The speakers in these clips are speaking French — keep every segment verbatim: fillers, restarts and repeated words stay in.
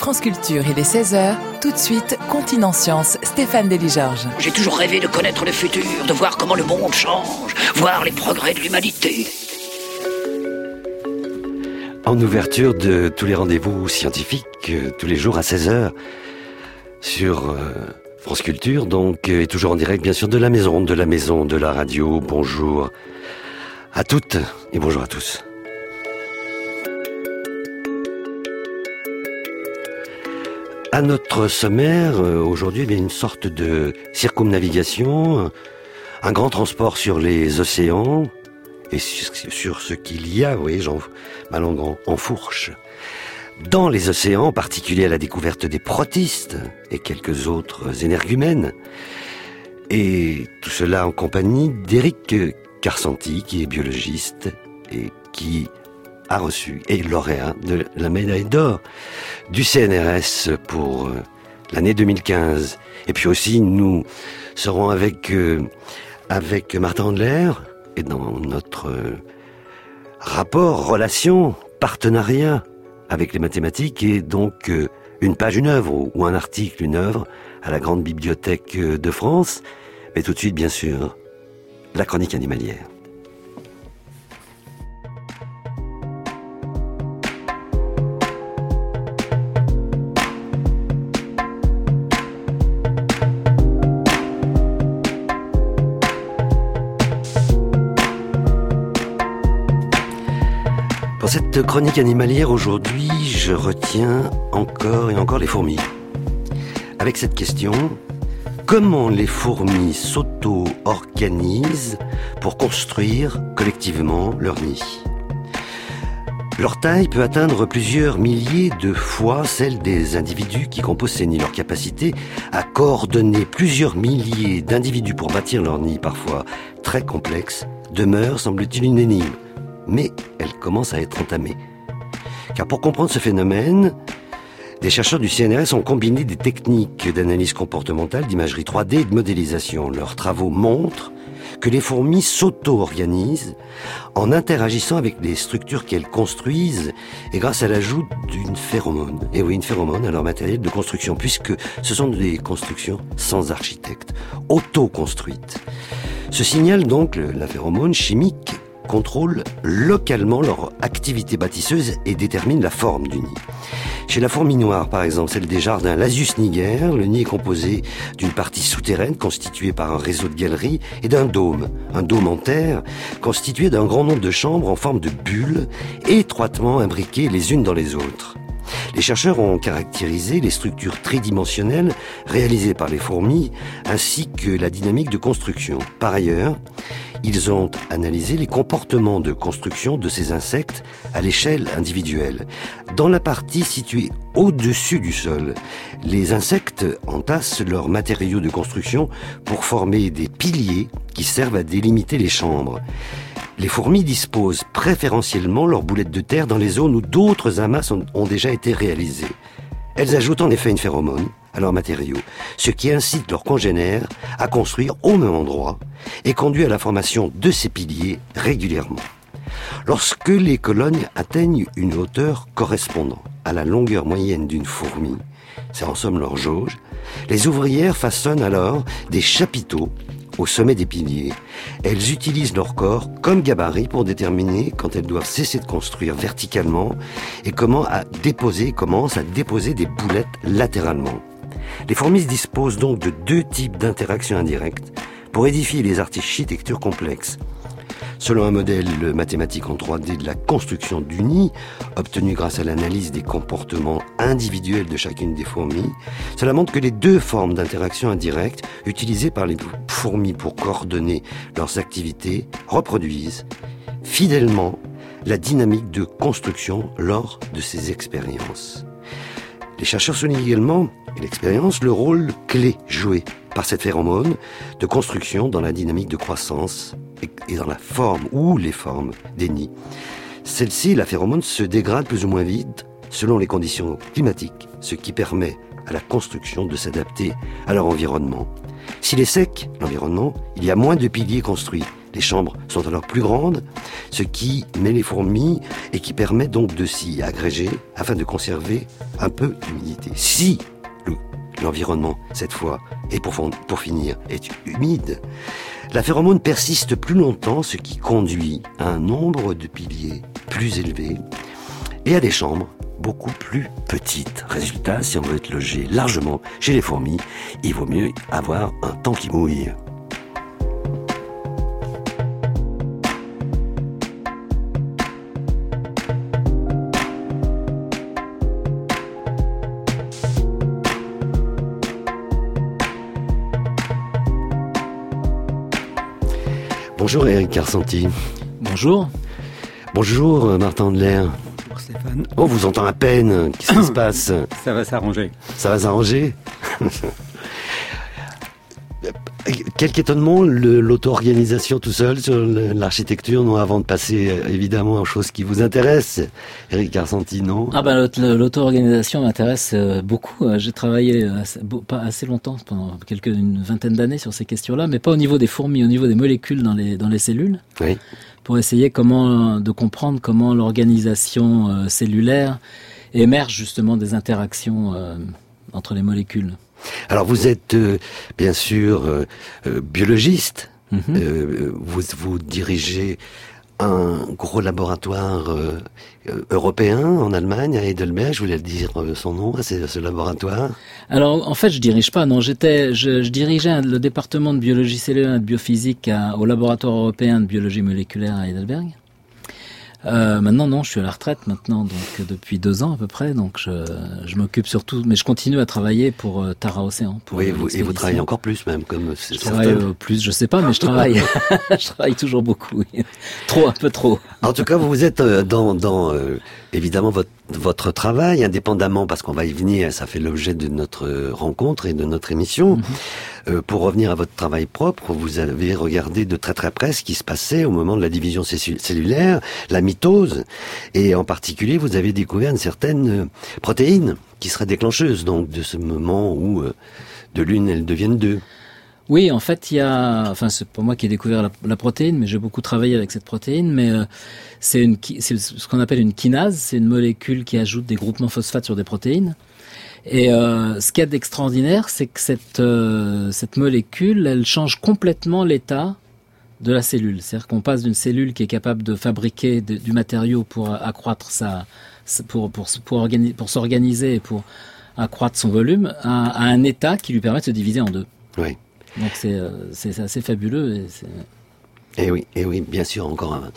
France Culture, il est seize heures. Tout de suite, Continent Science, Stéphane Delis-Georges. J'ai toujours rêvé de connaître le futur, de voir comment le monde change, voir les progrès de l'humanité. En ouverture de tous les rendez-vous scientifiques, euh, tous les jours à seize heures, sur euh, France Culture, donc, euh, et toujours en direct, bien sûr, de la maison, de la maison, de la radio. Bonjour à toutes et bonjour à tous. À notre sommaire, euh, aujourd'hui, il y a une sorte de circumnavigation, un grand transport sur les océans, et sur, sur ce qu'il y a, vous voyez, j'en, ma langue en, en fourche, dans les océans, en particulier à la découverte des protistes et quelques autres énergumènes. Et tout cela en compagnie d'Éric Karsanti, qui est biologiste et qui a reçu, et lauréat de la médaille d'or du C N R S pour l'année deux mille quinze. Et puis aussi, nous serons avec, euh, avec Martin Andler, et dans notre rapport, relation, partenariat avec les mathématiques, et donc euh, une page, une œuvre, ou un article, une œuvre, à la Grande Bibliothèque de France. Mais tout de suite, bien sûr, la chronique animalière. Pour cette chronique animalière, aujourd'hui, je retiens encore et encore les fourmis. Avec cette question, comment les fourmis s'auto-organisent pour construire collectivement leur nid ? Leur taille peut atteindre plusieurs milliers de fois celle des individus qui composent ces nids. Leur capacité à coordonner plusieurs milliers d'individus pour bâtir leur nid, parfois très complexe, demeure, semble-t-il, une énigme. Mais elle commence à être entamée. Car pour comprendre ce phénomène, des chercheurs du C N R S ont combiné des techniques d'analyse comportementale, d'imagerie trois D et de modélisation. Leurs travaux montrent que les fourmis s'auto-organisent en interagissant avec les structures qu'elles construisent et grâce à l'ajout d'une phéromone. Et oui, une phéromone à leur matériel de construction, puisque ce sont des constructions sans architecte, auto-construites. Ce signal, donc, la phéromone chimique, contrôlent localement leur activité bâtisseuse et déterminent la forme du nid. Chez la fourmi noire, par exemple, celle des jardins Lasius niger, le nid est composé d'une partie souterraine constituée par un réseau de galeries et d'un dôme, un dôme en terre constitué d'un grand nombre de chambres en forme de bulles étroitement imbriquées les unes dans les autres. Les chercheurs ont caractérisé les structures tridimensionnelles réalisées par les fourmis ainsi que la dynamique de construction. Par ailleurs, ils ont analysé les comportements de construction de ces insectes à l'échelle individuelle. Dans la partie située au-dessus du sol, les insectes entassent leurs matériaux de construction pour former des piliers qui servent à délimiter les chambres. Les fourmis disposent préférentiellement leurs boulettes de terre dans les zones où d'autres amas ont déjà été réalisés. Elles ajoutent en effet une phéromone à leurs matériaux, ce qui incite leurs congénères à construire au même endroit et conduit à la formation de ces piliers régulièrement. Lorsque les colonies atteignent une hauteur correspondant à la longueur moyenne d'une fourmi, c'est en somme leur jauge, les ouvrières façonnent alors des chapiteaux au sommet des piliers. Elles utilisent leur corps comme gabarit pour déterminer quand elles doivent cesser de construire verticalement et comment à déposer, commencent à déposer des boulettes latéralement. Les fourmis disposent donc de deux types d'interactions indirectes pour édifier les architectures complexes. Selon un modèle mathématique en trois D de la construction du nid, obtenu grâce à l'analyse des comportements individuels de chacune des fourmis, cela montre que les deux formes d'interaction indirecte utilisées par les fourmis pour coordonner leurs activités reproduisent fidèlement la dynamique de construction lors de ces expériences. Les chercheurs soulignent également, et l'expérience, le rôle clé joué par cette phéromone de construction dans la dynamique de croissance et dans la forme ou les formes des nids. Celle-ci, la phéromone, se dégrade plus ou moins vite selon les conditions climatiques, ce qui permet à la construction de s'adapter à leur environnement. S'il est sec, l'environnement, il y a moins de piliers construits. Les chambres sont alors plus grandes, ce qui met les fourmis et qui permet donc de s'y agréger afin de conserver un peu d'humidité. Si le, l'environnement, cette fois, et pour, pour finir, est humide, la phéromone persiste plus longtemps, ce qui conduit à un nombre de piliers plus élevé et à des chambres beaucoup plus petites. Résultat, si on veut être logé largement chez les fourmis, il vaut mieux avoir un temps qui mouille. Bonjour Eric Carcenti. Bonjour. Bonjour Martin Andler. Bonjour Stéphane. Oh, vous entend à peine. Qu'est-ce qui se passe? Ça va s'arranger. Ça va s'arranger. Quel étonnement, le, l'auto-organisation tout seul sur l'architecture, non, avant de passer évidemment aux choses qui vous intéressent. Eric Carcenti, non? Ah ben l'auto-organisation m'intéresse beaucoup. J'ai travaillé assez, pas assez longtemps, pendant quelques une vingtaine d'années sur ces questions-là, mais pas au niveau des fourmis, au niveau des molécules dans les dans les cellules. Oui. Pour essayer comment de comprendre comment l'organisation euh, cellulaire émerge justement des interactions euh, entre les molécules. Alors vous êtes euh, bien sûr euh, euh, biologiste, mm-hmm. euh, vous, vous dirigez un gros laboratoire euh, européen en Allemagne, à Heidelberg. Je voulais dire son nom à ce, ce laboratoire. Alors en fait je dirige pas, non, j'étais, je, je dirigeais un, le département de biologie cellulaire et de biophysique à, au laboratoire européen de biologie moléculaire à Heidelberg. Euh, maintenant, non, je suis à la retraite maintenant, donc depuis deux ans à peu près. Donc, je, je m'occupe surtout, mais je continue à travailler pour euh, Tara Océan. Pour oui, vous, et vous travaillez encore plus même, comme je travaille euh, plus, je sais pas, mais je travaille. Je travaille toujours beaucoup, oui. Trop, un peu trop. En tout cas, vous êtes euh, dans, dans euh, évidemment votre votre travail, indépendamment, parce qu'on va y venir, ça fait l'objet de notre rencontre et de notre émission. Mm-hmm. Euh, pour revenir à votre travail propre, vous avez regardé de très très près ce qui se passait au moment de la division cellulaire, la mitose, et en particulier, vous avez découvert une certaine protéine qui serait déclencheuse donc de ce moment où euh, de l'une elles deviennent deux. Oui, en fait, il y a, enfin, c'est pas moi qui ai découvert la, la protéine, mais j'ai beaucoup travaillé avec cette protéine. Mais euh, c'est une, c'est ce qu'on appelle une kinase. C'est une molécule qui ajoute des groupements phosphates sur des protéines. Et euh, ce qu'il y a d'extraordinaire, c'est que cette euh, cette molécule, elle change complètement l'état de la cellule. C'est-à-dire qu'on passe d'une cellule qui est capable de fabriquer de, du matériau pour accroître sa, pour pour pour, organi- pour s'organiser et pour accroître son volume, à, à un état qui lui permet de se diviser en deux. Oui. Donc c'est, c'est, c'est assez fabuleux. Et, c'est... et oui, et oui, bien sûr, encore un,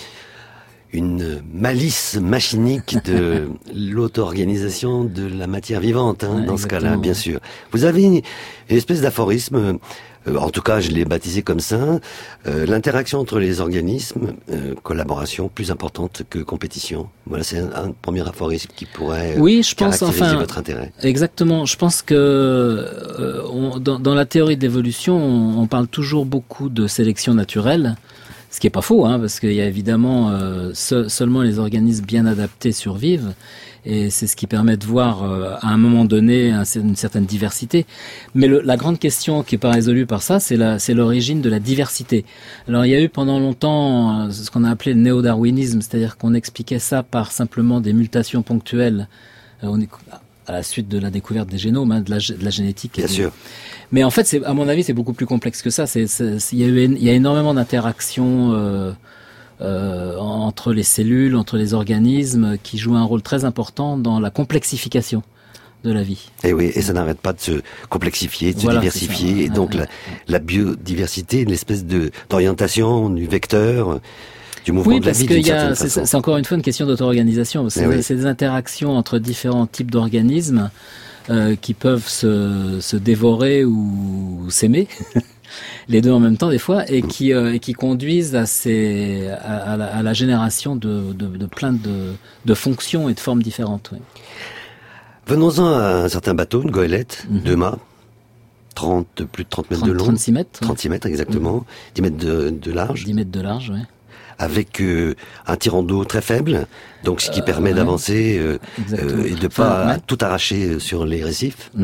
une malice machinique de l'auto-organisation de la matière vivante, hein, ouais, dans ce cas-là, bien sûr. Vous avez une, une espèce d'aphorisme, euh, en tout cas je l'ai baptisé comme ça, euh, l'interaction entre les organismes, euh, collaboration plus importante que compétition. Voilà, c'est un, un premier aphorisme qui pourrait euh, oui, je pense, caractériser enfin, votre intérêt. Exactement, je pense que euh, on, dans, dans la théorie d'évolution, on, on parle toujours beaucoup de sélection naturelle. Ce qui est pas faux, hein, parce qu'il y a évidemment euh, se, seulement les organismes bien adaptés survivent, et c'est ce qui permet de voir euh, à un moment donné un, une certaine diversité. Mais le, la grande question qui est pas résolue par ça, c'est, la, c'est l'origine de la diversité. Alors il y a eu pendant longtemps euh, ce qu'on a appelé le néo-darwinisme, c'est-à-dire qu'on expliquait ça par simplement des mutations ponctuelles. Euh, on est, à la suite de la découverte des génomes, hein, de, la, de la génétique. Bien des... sûr. Mais en fait, c'est, à mon avis, c'est beaucoup plus complexe que ça. C'est, c'est, c'est, il y a eu, il y a énormément d'interactions euh, euh, entre les cellules, entre les organismes, qui jouent un rôle très important dans la complexification de la vie. Et oui, et ça n'arrête pas de se complexifier, de voilà, se diversifier, ça, et donc ouais, la, ouais. la biodiversité, l'espèce de d'orientation du vecteur. Du mouvement oui, de la parce vie, que y a, c'est, c'est encore une fois une question d'auto-organisation. C'est, oui. c'est des interactions entre différents types d'organismes euh, qui peuvent se, se dévorer ou, ou s'aimer, les deux en même temps des fois, et qui, euh, et qui conduisent à, ces, à, à, la, à la génération de, de, de plein de, de fonctions et de formes différentes. Oui. Venons-en à un certain bateau, une goélette, mm-hmm. deux mâts, trente, plus de trente mètres trente, de long. trente-six mètres. trente-six mètres, exactement. Mm-hmm. dix mètres de, de large. dix mètres de large, oui. Avec euh, un tirant d'eau très faible, donc ce qui euh, permet ouais. d'avancer euh, euh, et de pas enfin, ouais. tout arracher sur les récifs. Mm-hmm. Hein.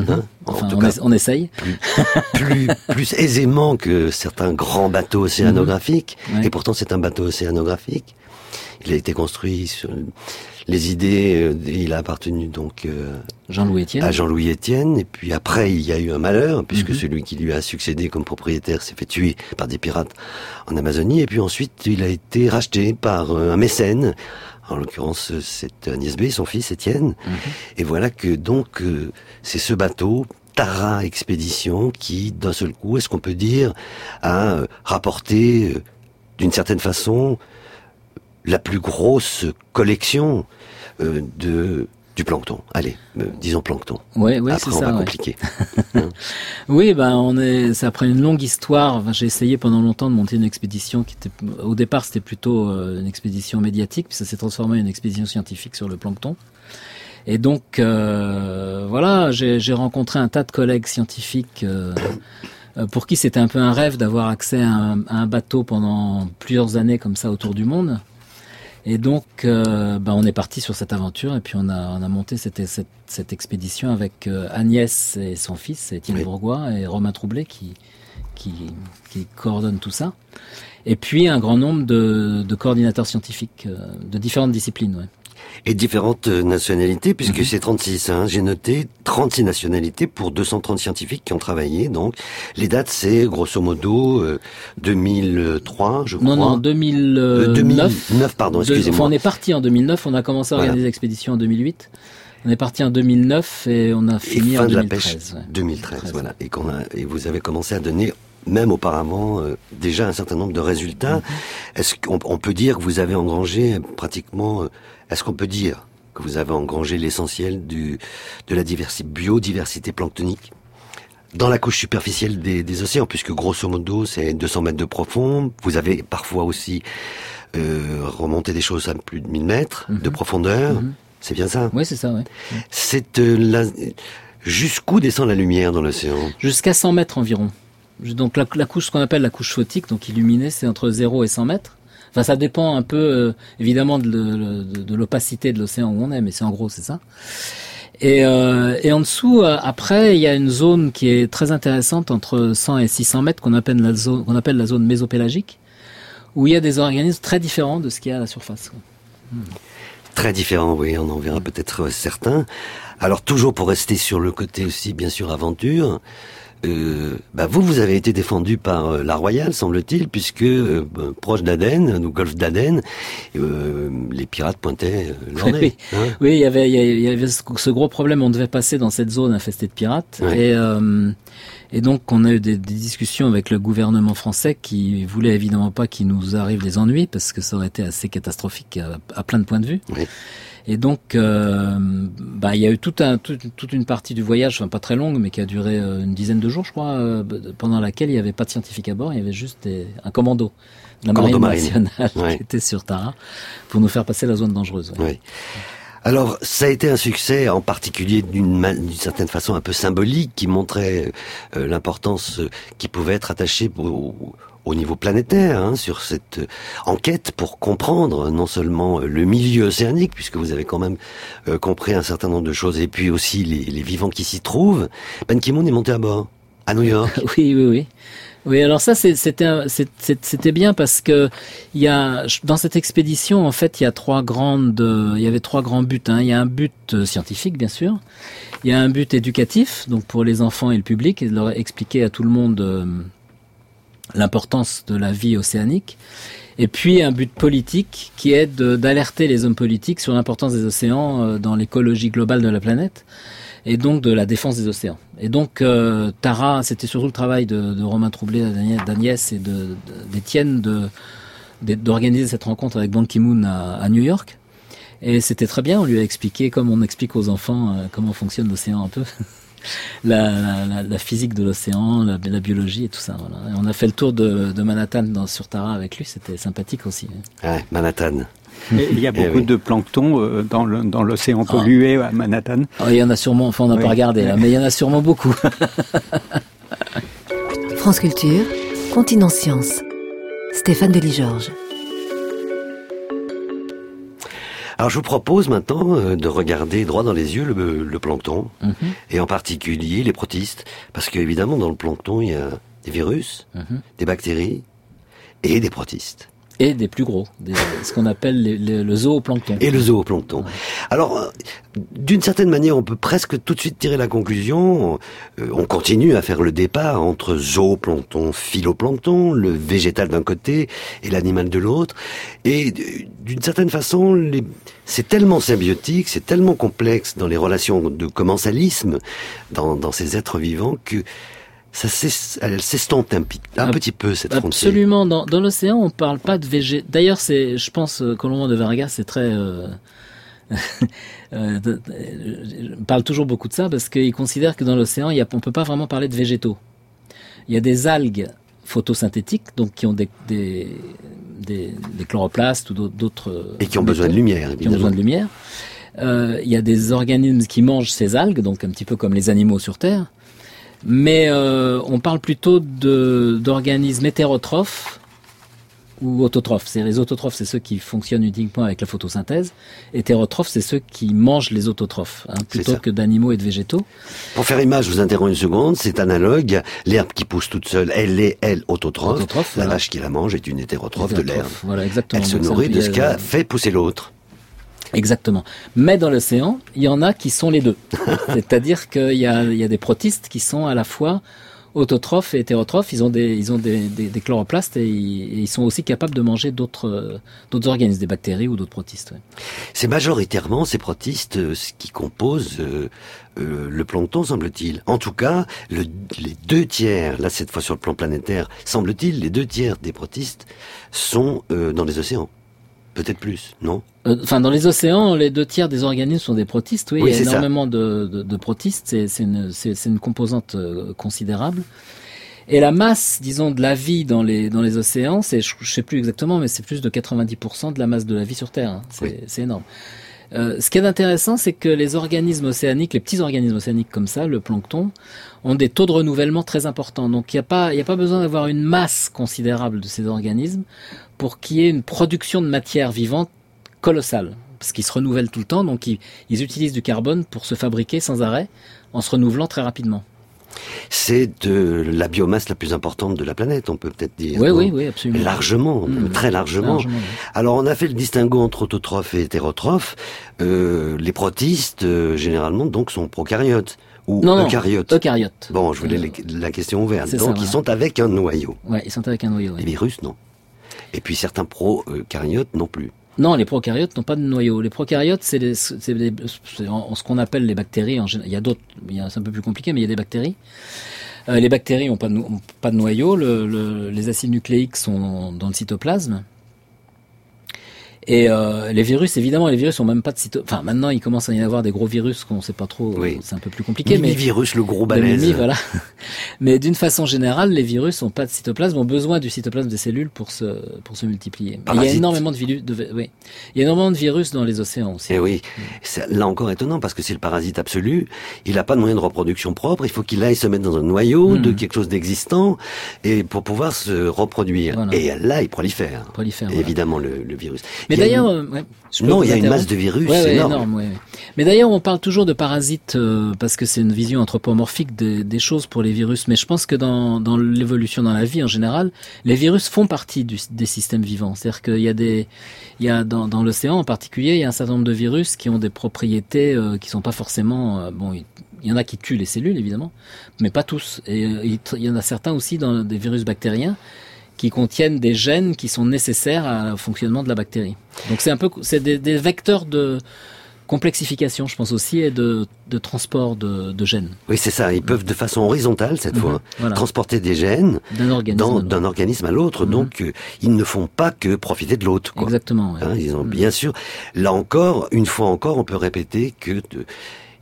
Enfin, en tout on, cas, es, on essaye. Plus, plus, plus aisément que certains grands bateaux océanographiques. Mmh. Ouais. Et pourtant, c'est un bateau océanographique. Il a été construit sur les idées. Euh, il a appartenu donc euh, Jean-Louis Etienne. à Jean-Louis Etienne. Et puis après, il y a eu un malheur, puisque mmh. celui qui lui a succédé comme propriétaire s'est fait tuer par des pirates en Amazonie. Et puis ensuite, il a été racheté par euh, un mécène. En l'occurrence, c'est Agnès B, son fils Étienne. Mmh. Et voilà que donc, euh, c'est ce bateau, Tara Expédition, qui, d'un seul coup, est-ce qu'on peut dire, a euh, rapporté, euh, d'une certaine façon, la plus grosse collection euh, de du plancton. Allez, euh, disons plancton. Ouais, ouais, après, c'est on ça, va ouais. compliquer. hein oui, ben, on est, c'est après une longue histoire. Enfin, j'ai essayé pendant longtemps de monter une expédition qui était, au départ, c'était plutôt euh, une expédition médiatique, puis ça s'est transformé en une expédition scientifique sur le plancton. Et donc, euh, voilà, j'ai, j'ai rencontré un tas de collègues scientifiques euh, pour qui c'était un peu un rêve d'avoir accès à un, à un bateau pendant plusieurs années comme ça autour du monde. Et donc, euh, ben on est parti sur cette aventure et puis on a, on a monté cette, cette, cette expédition avec euh, Agnès et son fils, Étienne oui. Bourgois et Romain Troublé qui, qui, qui coordonnent tout ça. Et puis un grand nombre de, de coordinateurs scientifiques euh, de différentes disciplines. Ouais. Et différentes nationalités, puisque mm-hmm. c'est trente-six, hein, j'ai noté trente-six nationalités pour deux cent trente scientifiques qui ont travaillé, donc les dates c'est grosso modo euh, deux mille trois, je crois. Non, non, deux mille neuf. Euh, deux mille neuf, pardon, excusez-moi. Enfin, on est parti en deux mille neuf, on a commencé à organiser voilà. l'expédition en deux mille huit. On est parti en deux mille neuf et on a fini et fin en de deux mille treize. La pêche, ouais. deux mille treize, voilà. Et, qu'on a, et vous avez commencé à donner, même auparavant, euh, déjà un certain nombre de résultats. Mm-hmm. Est-ce qu'on on peut dire que vous avez engrangé pratiquement... Euh, est-ce qu'on peut dire que vous avez engrangé l'essentiel du, de la diversi- biodiversité planctonique dans la couche superficielle des, des océans, puisque grosso modo c'est deux cents mètres de profond. Vous avez parfois aussi euh, remonté des choses à plus de mille mètres mm-hmm. de profondeur. Mm-hmm. C'est bien ça? Oui, c'est ça, oui. C'est euh, la... Jusqu'où descend la lumière dans l'océan? Jusqu'à cent mètres environ. Donc la, la couche, ce qu'on appelle la couche photique, donc illuminée, c'est entre zéro et cent mètres. Enfin, ça dépend un peu, euh, évidemment, de, de, de l'opacité de l'océan où on est, mais c'est en gros, c'est ça. Et, euh, et en dessous, euh, après, il y a une zone qui est très intéressante entre cent et six cents mètres qu'on appelle la zone, qu'on appelle la zone mésopélagique, où il y a des organismes très différents de ce qu'il y a à la surface. Hmm. Très différents, oui, on en verra peut-être certains. Alors, toujours pour rester sur le côté aussi, bien sûr, aventure, Euh, bah vous, vous avez été défendu par euh, la Royale, semble-t-il, puisque euh, proche d'Aden, au golfe d'Aden, euh, les pirates pointaient euh, leur nez. Oui, hein oui, il y avait, il y avait ce gros problème. On devait passer dans cette zone infestée de pirates, ouais. et euh, et donc on a eu des, des discussions avec le gouvernement français qui voulait évidemment pas qu'il nous arrive des ennuis parce que ça aurait été assez catastrophique à, à plein de points de vue. Oui. Et donc, euh, bah, il y a eu tout un, tout, toute une partie du voyage, enfin pas très longue, mais qui a duré euh, une dizaine de jours, je crois, euh, pendant laquelle il n'y avait pas de scientifiques à bord, il y avait juste des, un commando de la commando Marine marine. nationale ouais. qui était sur Tara pour nous faire passer la zone dangereuse. Ouais. Oui. Alors, ça a été un succès, en particulier d'une, d'une certaine façon un peu symbolique, qui montrait euh, l'importance euh, qui pouvait être attachée au, au niveau planétaire, hein, sur cette enquête pour comprendre non seulement le milieu océanique, puisque vous avez quand même euh, compris un certain nombre de choses, et puis aussi les, les vivants qui s'y trouvent. Ban Ki-moon est monté à bord, à New York. oui, oui, oui. Oui, alors ça, c'était, c'était bien parce que il y a, dans cette expédition, en fait, il y a trois grandes, il y avait trois grands buts, hein. Il y a un but scientifique, bien sûr. Il y a un but éducatif, donc pour les enfants et le public, et de leur expliquer à tout le monde euh, l'importance de la vie océanique. Et puis un but politique qui est de, d'alerter les hommes politiques sur l'importance des océans euh, dans l'écologie globale de la planète. Et donc de la défense des océans. Et donc euh, Tara, c'était surtout le travail de, de Romain Troublé, d'Agnès et de, d'Étienne de, de, d'organiser cette rencontre avec Ban Ki-moon à, à New York. Et c'était très bien, on lui a expliqué, comme on explique aux enfants, euh, comment fonctionne l'océan un peu, la, la, la physique de l'océan, la, la biologie et tout ça. Voilà. Et on a fait le tour de, de Manhattan dans, sur Tara avec lui, c'était sympathique aussi. Ouais, Manhattan. Et il y a beaucoup eh oui. de plancton euh, dans, le, dans l'océan pollué à Manhattan. Oh, il y en a sûrement, enfin on n'a oui. pas regardé là, mais il y en a sûrement beaucoup. France Culture, Continent Science, Stéphane Delis-Georges. Alors je vous propose maintenant euh, de regarder droit dans les yeux le, le plancton, Mm-hmm. et en particulier les protistes, parce qu'évidemment dans le plancton il y a des virus, Mm-hmm. des bactéries et des protistes. Et des plus gros, des, ce qu'on appelle les, les, le zooplancton. Et le zooplancton. Alors, euh, d'une certaine manière, on peut presque tout de suite tirer la conclusion. Euh, on continue à faire le départ entre zooplancton, phytoplancton, le végétal d'un côté et l'animal de l'autre. Et d'une certaine façon, les... c'est tellement symbiotique, c'est tellement complexe dans les relations de commensalisme, dans, dans ces êtres vivants, que ça elle s'estompe un, un petit peu, cette frontière. Absolument. Dans, dans l'océan, on parle pas de végé. D'ailleurs, c'est, je pense, Colomban de Vargas, c'est très, euh, euh, de, de, parle toujours beaucoup de ça parce qu'il considère que dans l'océan, il y a, on peut pas vraiment parler de végétaux. Il y a des algues photosynthétiques, donc qui ont des, des, des, des chloroplastes ou d'autres. Et qui ont besoin de lumière, évidemment. Qui ont besoin de lumière. Euh, il y a des organismes qui mangent ces algues, donc un petit peu comme les animaux sur Terre. Mais euh, on parle plutôt de, d'organismes hétérotrophes ou autotrophes. C'est les autotrophes, c'est ceux qui fonctionnent uniquement avec la photosynthèse. Hétérotrophes, c'est ceux qui mangent les autotrophes, hein, plutôt que d'animaux et de végétaux. Pour faire image, je vous interromps une seconde, c'est analogue. L'herbe qui pousse toute seule, elle est, elle, autotrophe. autotrophe la voilà. Vache qui la mange est une hétérotrophe, hétérotrophe de l'herbe. Voilà, exactement. Elle se Donc, nourrit de ce qu'a fait pousser l'autre. Exactement. Mais dans l'océan, il y en a qui sont les deux. C'est-à-dire qu'il y a, il y a des protistes qui sont à la fois autotrophes et hétérotrophes. Ils ont des, ils ont des, des, des chloroplastes et ils, et ils sont aussi capables de manger d'autres, d'autres organismes, des bactéries ou d'autres protistes. Ouais. C'est majoritairement ces protistes euh, qui composent euh, euh, le plancton, semble-t-il. En tout cas, le, les deux tiers, là cette fois sur le plan planétaire, semble-t-il, les deux tiers des protistes sont euh, dans les océans. Peut-être plus, non? Enfin, euh, dans les océans, les deux tiers des organismes sont des protistes. Oui, oui il y a énormément de, de, de protistes. C'est, c'est, une, c'est, c'est une composante euh, considérable. Et la masse, disons, de la vie dans les dans les océans, c'est, je, je sais plus exactement, mais c'est plus de quatre-vingt-dix pour cent de la masse de la vie sur Terre. Hein. C'est, oui. c'est énorme. Euh, ce qui est intéressant, c'est que les organismes océaniques, les petits organismes océaniques comme ça, le plancton, ont des taux de renouvellement très importants. Donc il n'y a pas, il n'y a pas besoin d'avoir une masse considérable de ces organismes pour qu'il y ait une production de matière vivante colossale, parce qu'ils se renouvellent tout le temps. Donc ils, ils utilisent du carbone pour se fabriquer sans arrêt, en se renouvelant très rapidement. C'est de la biomasse la plus importante de la planète, on peut peut-être dire. Oui, oui, oui, absolument. Largement, mmh, très largement. largement oui. Alors, on a fait le distinguo entre autotrophes et hétérotrophes. Euh, les protistes, euh, généralement, donc, sont prokaryotes. Ou non, eucaryotes. Non, eucaryotes. Bon, je voulais euh, la question ouverte. Donc, ça, ils voilà. sont avec un noyau. Ouais, ils sont avec un noyau. Ouais. Les virus, non. Et puis, certains prokaryotes, non plus. Non, les prokaryotes n'ont pas de noyau. Les prokaryotes, c'est, les, c'est, les, c'est en, ce qu'on appelle les bactéries. En général, il y a d'autres, il y a, c'est un peu plus compliqué, mais il y a des bactéries. Euh, les bactéries n'ont pas de, ont pas de noyau. Le, le, les acides nucléiques sont dans le cytoplasme. Et euh, les virus, évidemment, les virus ont même pas de cytoplasme. Enfin, maintenant, il commence à y avoir des gros virus qu'on sait pas trop. Oui. C'est un peu plus compliqué. Mimi mais virus, le gros balèze. Mimi, voilà. Mais d'une façon générale, les virus ont pas de cytoplasme, ont besoin du cytoplasme des cellules pour se pour se multiplier. Il y a énormément de virus. De, oui. Il y a énormément de virus dans les océans aussi. Et oui. C'est là encore étonnant parce que c'est le parasite absolu. Il n'a pas de moyen de reproduction propre. Il faut qu'il aille se mettre dans un noyau mmh. de quelque chose d'existant et pour pouvoir se reproduire. Voilà. Et là, il prolifère. Prolifère. Évidemment, voilà. le, le virus. Mais d'ailleurs, une... ouais, non, il y a une masse de virus ouais, ouais, énorme. énorme ouais, ouais. Mais d'ailleurs, on parle toujours de parasites euh, parce que c'est une vision anthropomorphique des, des choses pour les virus. Mais je pense que dans, dans l'évolution dans la vie en général, les virus font partie du, des systèmes vivants. C'est-à-dire qu'il y a des, il y a dans, dans l'océan en particulier, il y a un certain nombre de virus qui ont des propriétés euh, qui sont pas forcément euh, bon. Il, il y en a qui tuent les cellules évidemment, mais pas tous. Et euh, il, il y en a certains aussi dans des virus bactériens qui contiennent des gènes qui sont nécessaires au fonctionnement de la bactérie. Donc c'est un peu, c'est des, des vecteurs de complexification, je pense aussi, et de, de transport de, de gènes. Oui, c'est ça. Ils peuvent de façon horizontale cette mmh, fois voilà. transporter des gènes d'un organisme, dans, d'un organisme à l'autre. Mmh. Donc euh, ils ne font pas que profiter de l'autre. Quoi. Exactement. Ouais. Hein, ils ont mmh. bien sûr. Là encore, une fois encore, on peut répéter que de,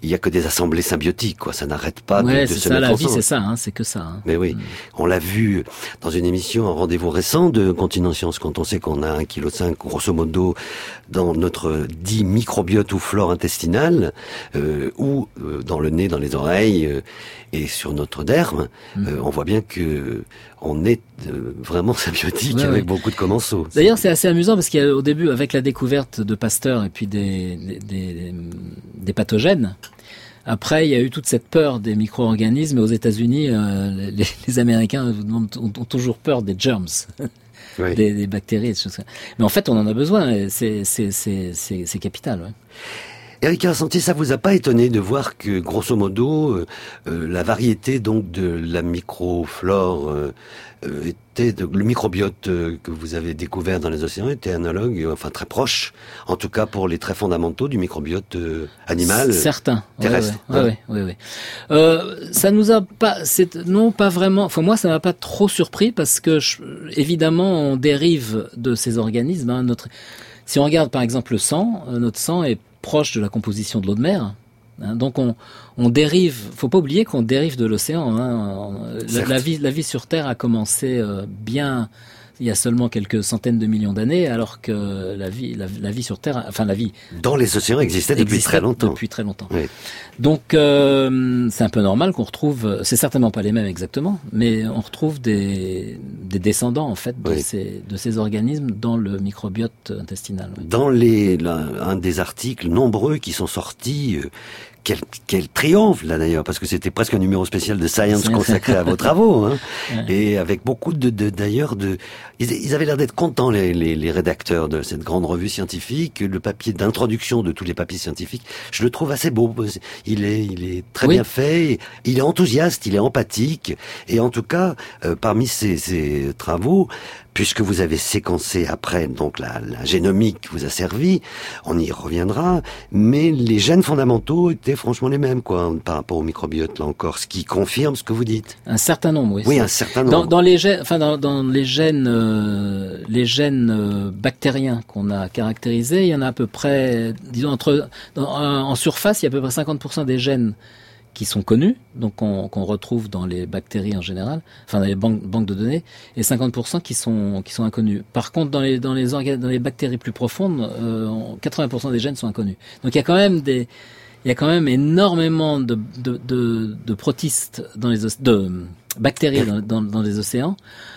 il y a que des assemblées symbiotiques, quoi. Ça n'arrête pas ouais, de, de se ça, mettre la ensemble. vie, c'est ça, hein, c'est que ça. Hein. Mais oui, mmh. on l'a vu dans une émission, un rendez-vous récent de Continent Science, quand on sait qu'on a un virgule cinq kilos, grosso modo, dans notre dit microbiote ou flore intestinale, euh, ou euh, dans le nez, dans les oreilles, euh, et sur notre derme, mmh. euh, on voit bien que on est euh, vraiment symbiotique ouais, avec ouais. beaucoup de commensaux. D'ailleurs, c'est assez amusant parce qu'au début, avec la découverte de Pasteur et puis des, des, des, des pathogènes, après, il y a eu toute cette peur des micro-organismes. Et aux États-Unis, euh, les, les Américains ont, ont, ont toujours peur des germs, oui. des, des bactéries, des choses comme ça. Mais en fait, on en a besoin. C'est, c'est, c'est, c'est, c'est capital. Ouais. Éric Carcenti, ça vous a pas étonné de voir que, grosso modo, euh, euh, la variété donc de la microflore euh, euh, était de, le microbiote euh, que vous avez découvert dans les océans était analogue, euh, enfin très proche, en tout cas pour les traits fondamentaux du microbiote euh, animal, certain, terrestre. Oui, oui, oui, oui, oui. Euh, ça nous a pas, c'est non pas vraiment. Enfin moi, ça m'a pas trop surpris parce que je, évidemment, on dérive de ces organismes. Hein, notre, si on regarde par exemple le sang, euh, notre sang est proche de la composition de l'eau de mer. Hein, donc on, on dérive, faut pas oublier qu'on dérive de l'océan. Hein, la, la, vie, la vie sur Terre a commencé euh, bien il y a seulement quelques centaines de millions d'années, alors que la vie, la, la vie sur Terre, enfin la vie dans les océans existait depuis existait très longtemps. Depuis très longtemps. Oui. Donc euh, c'est un peu normal qu'on retrouve, c'est certainement pas les mêmes exactement, mais on retrouve des, des descendants en fait de, oui. ces, de ces organismes dans le microbiote intestinal. Oui. Dans les, là, un des articles nombreux qui sont sortis. Euh, Quel, quel triomphe là d'ailleurs, parce que c'était presque un numéro spécial de Science consacré à vos travaux, hein, ouais. Et avec beaucoup de, de d'ailleurs de, ils, ils avaient l'air d'être contents les, les, les rédacteurs de cette grande revue scientifique. Le papier d'introduction de tous les papiers scientifiques, je le trouve assez beau. Il est, il est très oui. bien fait. Il est enthousiaste, il est empathique, et en tout cas, euh, parmi ces, ces travaux, puisque vous avez séquencé après, donc la, la génomique vous a servi, on y reviendra, mais les gènes fondamentaux étaient franchement les mêmes, quoi, par rapport au microbiote, là encore, ce qui confirme ce que vous dites. Un certain nombre, oui. Oui, un certain nombre. Dans, dans les gènes, enfin, dans, dans les gènes, euh, les gènes euh, bactériens qu'on a caractérisés, il y en a à peu près, disons, entre, dans, en surface, il y a à peu près cinquante pour cent des gènes qui sont connus, donc qu'on, qu'on retrouve dans les bactéries en général, enfin dans les banques, banques de données, et cinquante pour cent qui sont qui sont inconnus. Par contre, dans les dans les organes, dans les bactéries plus profondes, euh, quatre-vingts pour cent des gènes sont inconnus. Donc il y a quand même des il y a quand même énormément de de de, de protistes dans les de bactéries dans dans, dans les océans.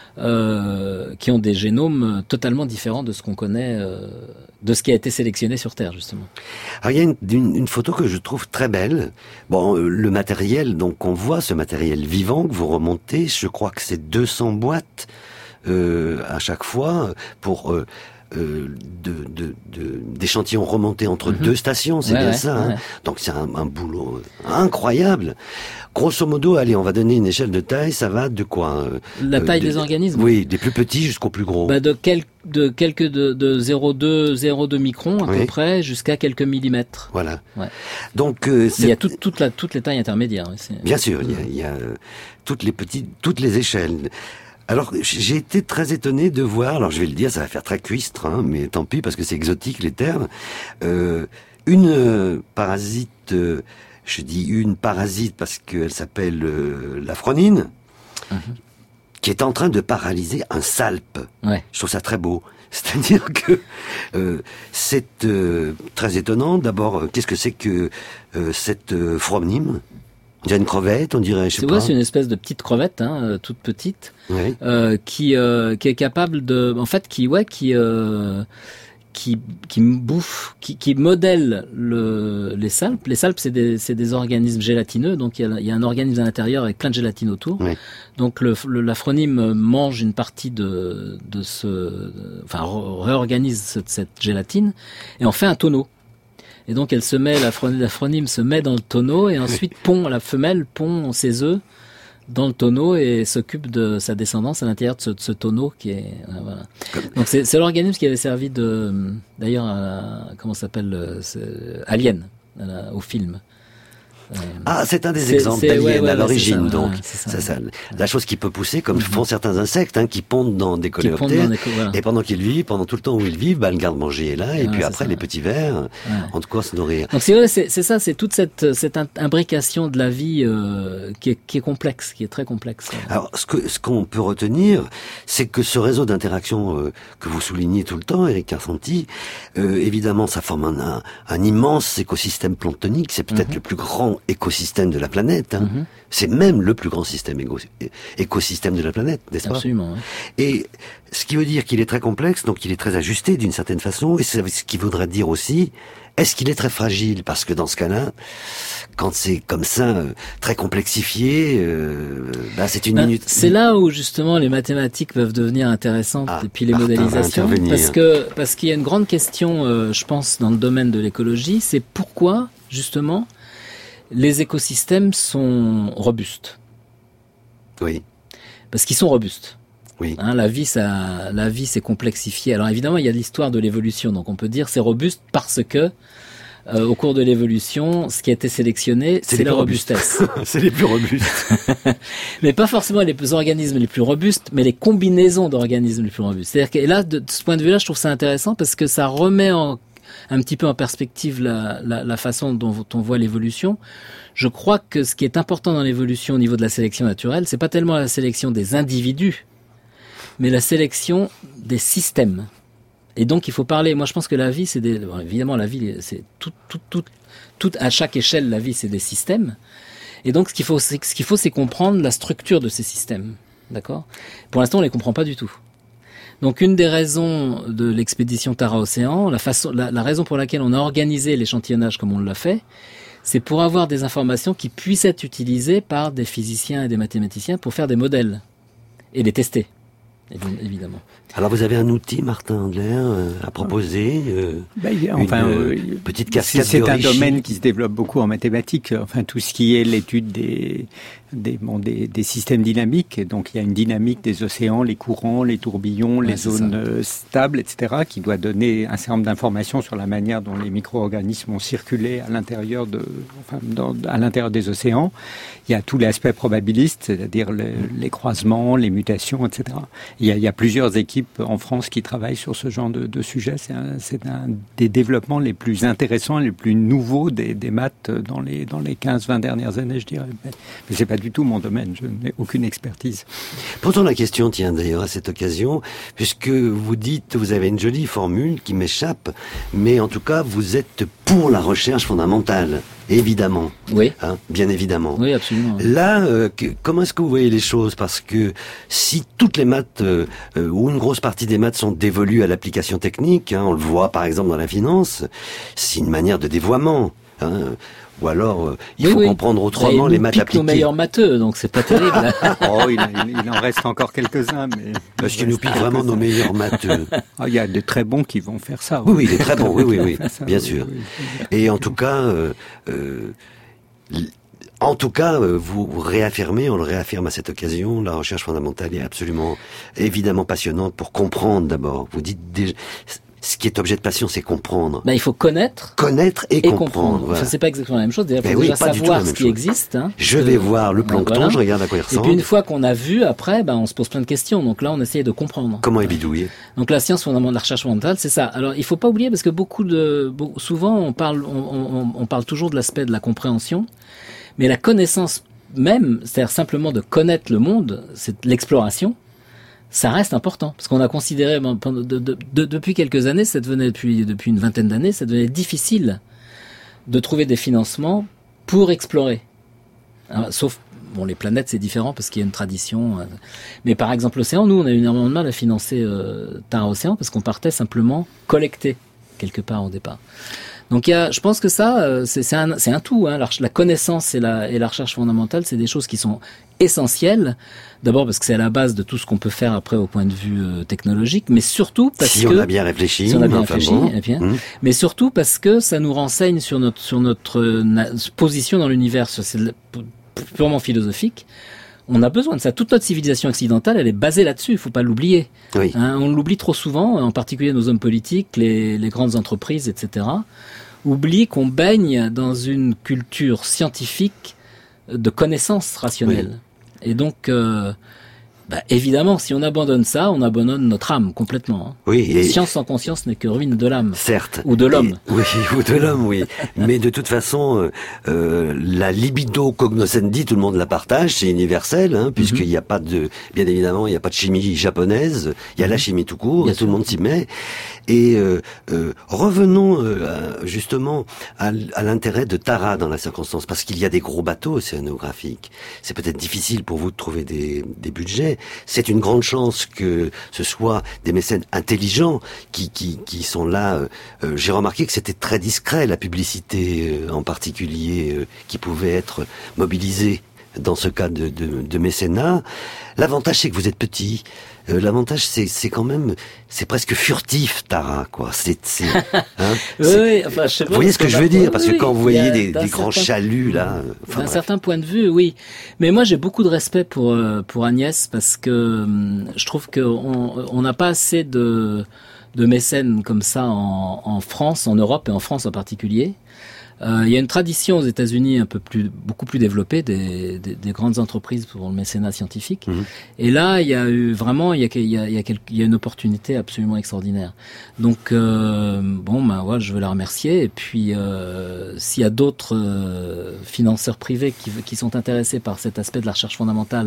Euh, qui ont des génomes totalement différents de ce qu'on connaît, euh, de ce qui a été sélectionné sur Terre, justement. Alors, il y a une, une, une photo que je trouve très belle. Bon, euh, le matériel, donc on voit ce matériel vivant que vous remontez, je crois que c'est deux cents boîtes euh, à chaque fois pour... Euh, Euh, de, de, de, d'échantillons remontés entre mm-hmm. deux stations, c'est ouais, bien ouais, ça. ouais. Hein. Donc c'est un, un boulot incroyable. Grosso modo, allez, on va donner une échelle de taille, ça va de quoi euh, La taille de, des organismes. Oui, des plus petits jusqu'au plus gros. Bah de, quel, de quelques de, de zéro virgule deux microns à oui. peu près jusqu'à quelques millimètres. Voilà. Ouais. Donc euh, il y a toute toute la toutes les tailles intermédiaires. C'est... Bien sûr, il y a, il y a euh, toutes les petites, toutes les échelles. Alors, j'ai été très étonné de voir, alors je vais le dire, ça va faire très cuistre, hein, mais tant pis, parce que c'est exotique les termes, euh, une euh, parasite, euh, je dis une parasite parce qu'elle s'appelle euh, l'afronine, mm-hmm. qui est en train de paralyser un salpe. Ouais. Je trouve ça très beau. C'est-à-dire que euh, c'est euh, très étonnant. D'abord, euh, qu'est-ce que c'est que euh, cette euh, phronime ? Il y a une crevette, on dirait, je sais c'est, pas. Ouais, c'est une espèce de petite crevette, hein, toute petite, oui. euh, qui euh, qui est capable de, en fait, qui ouais, qui euh, qui qui bouffe, qui qui modèle le les salpes. Les salpes, c'est des c'est des organismes gélatineux, donc il y a il y a un organisme à l'intérieur avec plein de gélatine autour. Oui. Donc le, le l'afronime mange une partie de de ce, enfin réorganise cette, cette gélatine et en fait un tonneau. Et donc elle se met, la phronime se met dans le tonneau et ensuite pond, la femelle pond ses œufs dans le tonneau et s'occupe de sa descendance à l'intérieur de ce, de ce tonneau qui est voilà. Donc c'est, c'est l'organisme qui avait servi de, d'ailleurs, à, comment ça s'appelle, Alien, à la, au film. Euh, ah, c'est un des c'est, exemples c'est, d'aliens ouais, ouais, à l'origine, ouais, donc. Ouais, c'est ça, c'est ça. Ouais. La chose qui peut pousser, comme mm-hmm. font certains insectes, hein, qui pondent dans des coléoptères. Voilà. Et pendant qu'ils vivent, pendant tout le temps où ils vivent, bah, le garde-manger est là, et ouais, puis après, ça, les ouais. petits vers ouais. ont de quoi se nourrir. Donc c'est, c'est, c'est ça, c'est toute cette, cette imbrication de la vie euh, qui, est, qui est complexe, qui est très complexe. Alors, ce, que, ce qu'on peut retenir, c'est que ce réseau d'interaction euh, que vous soulignez tout le temps, Éric Carsanti, euh, évidemment, ça forme un, un, un immense écosystème planctonique. C'est peut-être mm-hmm. le plus grand écosystème de la planète. Hein. Mm-hmm. C'est même le plus grand système égo- écosystème de la planète, n'est-ce pas ? Absolument. Ouais. Et ce qui veut dire qu'il est très complexe, donc il est très ajusté d'une certaine façon, et c'est ce qui voudrait dire aussi, est-ce qu'il est très fragile ? Parce que dans ce cas-là, quand c'est comme ça, euh, très complexifié, euh, bah c'est une ben, minute. C'est là où justement les mathématiques peuvent devenir intéressantes, ah, et puis les modélisations, parce que parce qu'il y a une grande question, euh, je pense, dans le domaine de l'écologie, c'est pourquoi justement les écosystèmes sont robustes. Oui. Parce qu'ils sont robustes. Oui. Hein, la vie, ça, la vie, c'est complexifié. Alors évidemment, il y a l'histoire de l'évolution, donc on peut dire c'est robuste parce que euh, au cours de l'évolution, ce qui a été sélectionné, c'est, c'est la robustesse. C'est les plus robustes. Mais pas forcément les organismes les plus robustes, mais les combinaisons d'organismes les plus robustes. C'est-à-dire que et là, de, de ce point de vue-là, je trouve ça intéressant parce que ça remet en un petit peu en perspective la, la, la façon dont on voit l'évolution. Je crois que ce qui est important dans l'évolution au niveau de la sélection naturelle, c'est pas tellement la sélection des individus, mais la sélection des systèmes. Et donc, il faut parler. Moi, je pense que la vie, c'est des. Bon, évidemment, la vie, c'est tout, tout, tout, tout. À chaque échelle, la vie, c'est des systèmes. Et donc, ce qu'il faut, c'est, ce qu'il faut, c'est comprendre la structure de ces systèmes. D'accord ? Pour l'instant, on les comprend pas du tout. Donc, une des raisons de l'expédition Tara-Océan, la façon, la, la raison pour laquelle on a organisé l'échantillonnage comme on l'a fait, c'est pour avoir des informations qui puissent être utilisées par des physiciens et des mathématiciens pour faire des modèles et les tester, évidemment. Alors vous avez un outil, Martin Andler, euh, à proposer euh, ben, enfin, une euh, petite cascade c'est, de c'est un Ricci. domaine qui se développe beaucoup en mathématiques. Enfin, tout ce qui est l'étude des des, bon, des des systèmes dynamiques. Donc il y a une dynamique des océans, les courants, les tourbillons, ouais, les zones euh, stables, et cetera, qui doit donner un certain nombre d'informations sur la manière dont les micro-organismes ont circulé à l'intérieur de, enfin, dans, à l'intérieur des océans. Il y a tout l'aspect probabiliste, c'est-à-dire le, les croisements, les mutations, et cetera. Il y a, il y a plusieurs équipes en France qui travaillent sur ce genre de, de sujet. C'est un, c'est un des développements les plus intéressants, les plus nouveaux des, des maths dans les, dans les quinze vingt dernières années, je dirais. Mais, mais c'est pas du tout mon domaine, je n'ai aucune expertise. Posons la question, tiens, d'ailleurs, à cette occasion, puisque vous dites, vous avez une jolie formule qui m'échappe, mais en tout cas, vous êtes pour la recherche fondamentale. Évidemment. Oui. Hein, bien évidemment. Oui, absolument. Là, euh, que, comment est-ce que vous voyez les choses ? Parce que si toutes les maths, euh, euh, ou une grosse partie des maths sont dévolues à l'application technique, hein, on le voit par exemple dans la finance, c'est une manière de dévoiement. Hein, ou alors, euh, il oui, faut oui. comprendre autrement et les maths appliquées. Nos meilleurs matheux, donc c'est pas terrible. Oh, il, il, il en reste encore quelques-uns, mais parce qu'il nous pique vraiment nos meilleurs matheux. Ah, il y a de très bons qui vont faire ça. Oui, oui, il est très bon. Oui, oui, oui, ça, bien oui, sûr. Oui, oui. Et en tout cas, euh, euh, en tout cas, vous réaffirmez, on le réaffirme à cette occasion, la recherche fondamentale est absolument, évidemment passionnante pour comprendre d'abord. Vous dites déjà. Ce qui est objet de passion, c'est comprendre. Ben, il faut connaître. Connaître et, et comprendre. comprendre. Voilà. Enfin, c'est pas exactement la même chose. Il faut oui, déjà savoir ce qui chose. existe. Hein, je que... vais voir le plancton, voilà. Je regarde à quoi il ressemble. Et puis une fois qu'on a vu, après, ben, on se pose plein de questions. Donc là, on essaye de comprendre. Comment est bidouillé ? Donc la science fondamentale, la recherche fondamentale, c'est ça. Alors, il faut pas oublier, parce que beaucoup de, beaucoup, souvent, on parle, on, on, on parle toujours de l'aspect de la compréhension, mais la connaissance même, c'est-à-dire simplement de connaître le monde, c'est l'exploration. Ça reste important, parce qu'on a considéré, ben, de, de, de, depuis quelques années, ça devenait, depuis, depuis une vingtaine d'années, ça devenait difficile de trouver des financements pour explorer. Alors, sauf, bon, les planètes, c'est différent, parce qu'il y a une tradition. Euh, mais par exemple, l'océan, nous, on a eu énormément de mal à financer euh, Tara-Océan, parce qu'on partait simplement collecter, quelque part au départ. Donc il y a, je pense que ça, c'est, c'est, un, c'est un tout. Hein. La, la connaissance et la, et la recherche fondamentale, c'est des choses qui sont essentielles. D'abord parce que c'est à la base de tout ce qu'on peut faire après au point de vue euh, technologique, mais surtout parce si que on a bien réfléchi, si on a bien enfin réfléchi, bon. eh bien, mmh. mais surtout parce que ça nous renseigne sur notre sur notre na- position dans l'univers. C'est purement philosophique. On a besoin de ça. Toute notre civilisation occidentale, elle est basée là-dessus. Il faut pas l'oublier. Oui. Hein, on l'oublie trop souvent, en particulier nos hommes politiques, les, les grandes entreprises, et cetera. oublie qu'on baigne dans une culture scientifique de connaissances rationnelles. Oui. Et donc, euh, bah, évidemment, si on abandonne ça, on abandonne notre âme complètement. Hein. Oui. Et science sans conscience n'est que ruine de l'âme. Certes. Ou de l'homme. Et, oui, ou de l'homme, oui. Mais de toute façon, euh, euh, la libido cognoscendi, tout le monde la partage, c'est universel, hein, puisqu'il n'y a pas de, bien évidemment, il n'y a pas de chimie japonaise, il y a la chimie tout court, bien et sûr. tout le monde s'y met. Et euh, euh, revenons euh, justement à, à l'intérêt de Tara dans la circonstance, parce qu'il y a des gros bateaux océanographiques. C'est peut-être difficile pour vous de trouver des, des budgets. C'est une grande chance que ce soit des mécènes intelligents qui, qui, qui sont là. Euh, j'ai remarqué que c'était très discret, la publicité euh, en particulier, euh, qui pouvait être mobilisée dans ce cas de, de, de mécénat. L'avantage, c'est que vous êtes petit. Euh, l'avantage, c'est, c'est quand même, c'est presque furtif, Tara, quoi. C'est, c'est, hein, oui, c'est, oui, enfin, je sais pas. Vous voyez ce que je veux dire? Parce que oui, quand vous voyez a, des, des certain, grands chaluts, là. Enfin, d'un certain point de vue, oui. Mais moi, j'ai beaucoup de respect pour, pour Agnès parce que hum, je trouve qu'on on n'a pas assez de, de mécènes comme ça en, en France, en Europe et en France en particulier. Euh, il y a une tradition aux États-Unis un peu plus, beaucoup plus développée des, des, des grandes entreprises pour le mécénat scientifique. Mmh. Et là, il y a eu vraiment, il y a, il y a, il y a, quelque, il y a une opportunité absolument extraordinaire. Donc, euh, bon, ben voilà, je veux la remercier. Et puis, euh, s'il y a d'autres euh, financeurs privés qui, qui sont intéressés par cet aspect de la recherche fondamentale,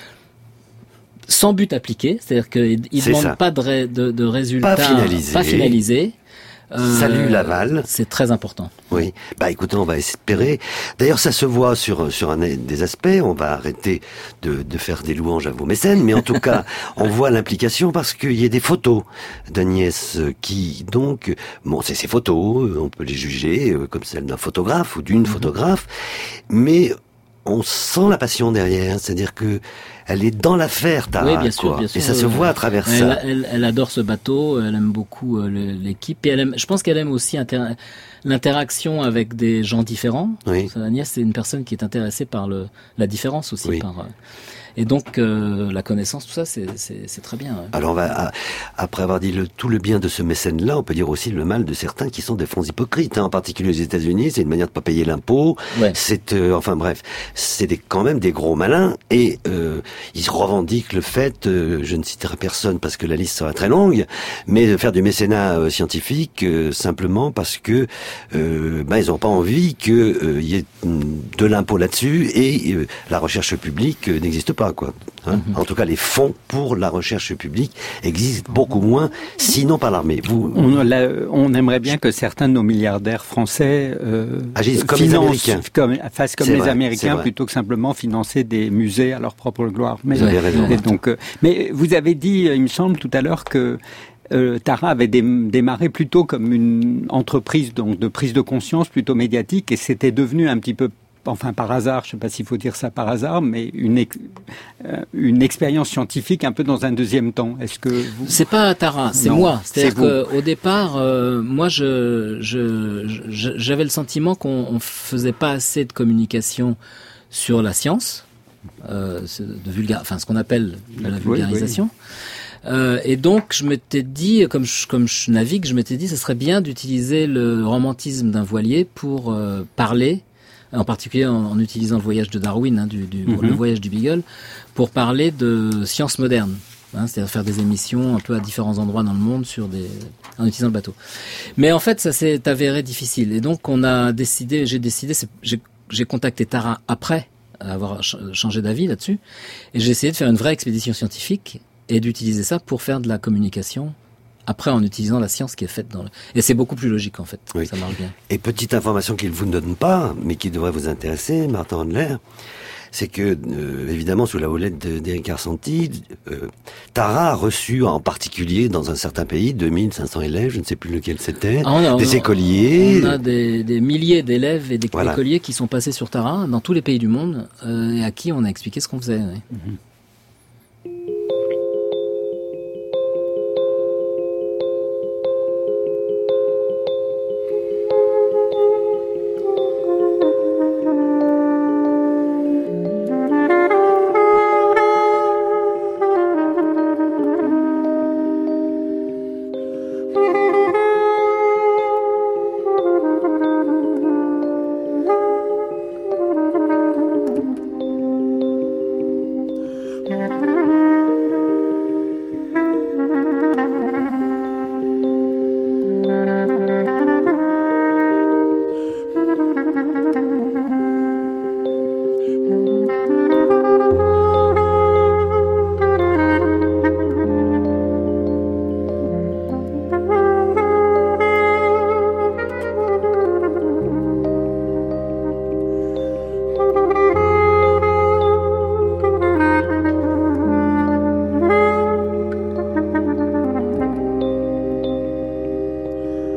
sans but appliqué, c'est-à-dire qu'ils ne demandent ça. pas de, ré, de, de résultats, pas finalisés. Pas finalisés Euh, Salut l'aval. C'est très important. Oui. Bah écoutez, on va espérer. D'ailleurs, ça se voit sur sur un des aspects. On va arrêter de de faire des louanges à vos mécènes, mais en tout cas, on voit l'implication parce qu'il y a des photos d'Agnès qui donc, bon, c'est ces photos, on peut les juger comme celles d'un photographe ou d'une mmh. photographe, mais on sent la passion derrière, c'est-à-dire que elle est dans l'affaire, Tara, oui, bien sûr, quoi. Bien sûr, et ça euh, se voit à travers elle, ça. Elle, elle adore ce bateau, elle aime beaucoup euh, l'équipe, et elle aime, je pense qu'elle aime aussi inter- l'interaction avec des gens différents. Oui. Agnès, c'est une personne qui est intéressée par le, la différence aussi. Oui. Par, euh, et donc, euh, la connaissance, tout ça, c'est, c'est, c'est très bien. Ouais. Alors, on va, après avoir dit le, tout le bien de ce mécène-là, on peut dire aussi le mal de certains qui sont des fonds hypocrites. Hein. En particulier aux États-Unis, c'est une manière de pas payer l'impôt. Ouais. C'est, euh, enfin bref, c'est des, quand même des gros malins. Et euh, ils revendiquent le fait, euh, je ne citerai personne parce que la liste sera très longue, mais de faire du mécénat euh, scientifique euh, simplement parce que euh, ben, ils n'ont pas envie qu'il euh, y ait de l'impôt là-dessus et euh, la recherche publique euh, n'existe pas. Quoi. Hein mm-hmm. En tout cas, les fonds pour la recherche publique existent beaucoup moins, sinon par l'armée. Vous, on, la, on aimerait bien que certains de nos milliardaires français euh, agissent comme financent, les Américains, comme, fassent comme c'est les vrai, Américains, plutôt que simplement financer des musées à leur propre gloire. Mais, vous avez raison. Et donc, euh, mais vous avez dit, il me semble tout à l'heure que Euh, Tara avait dé- démarré plutôt comme une entreprise donc de prise de conscience plutôt médiatique et c'était devenu un petit peu, enfin par hasard, je ne sais pas s'il faut dire ça par hasard, mais une ex- euh, une expérience scientifique un peu dans un deuxième temps. Est-ce que vous... C'est pas Tara, c'est non, moi. C'est-à-dire c'est qu'au départ, euh, moi, je, je, je, j'avais le sentiment qu'on on faisait pas assez de communication sur la science, euh, de vulga- enfin ce qu'on appelle de la vulgarisation. Oui, oui. Euh, et donc, je m'étais dit, comme je, comme je navigue, je m'étais dit, ce serait bien d'utiliser le romantisme d'un voilier pour euh, parler, en particulier en, en utilisant le voyage de Darwin, hein, du, du, mm-hmm. le voyage du Beagle, pour parler de sciences modernes. Hein, c'est-à-dire faire des émissions un peu à différents endroits dans le monde sur des, en utilisant le bateau. Mais en fait, ça s'est avéré difficile. Et donc, on a décidé, j'ai décidé, c'est, j'ai, j'ai contacté Tara après avoir ch- changé d'avis là-dessus, et j'ai essayé de faire une vraie expédition scientifique et d'utiliser ça pour faire de la communication après en utilisant la science qui est faite dans le... Et c'est beaucoup plus logique en fait, oui. Ça marche bien. Et petite information qu'il ne vous donne pas, mais qui devrait vous intéresser, Martin Handler, c'est que, euh, évidemment, sous la houlette d'Éric Arsanti, euh, Tara a reçu, en particulier dans un certain pays, deux mille cinq cents élèves, je ne sais plus lequel c'était, ah, on a, des on a, écoliers. On a des, des milliers d'élèves et des voilà. écoliers qui sont passés sur Tara, dans tous les pays du monde, euh, et à qui on a expliqué ce qu'on faisait. Ouais. Mm-hmm.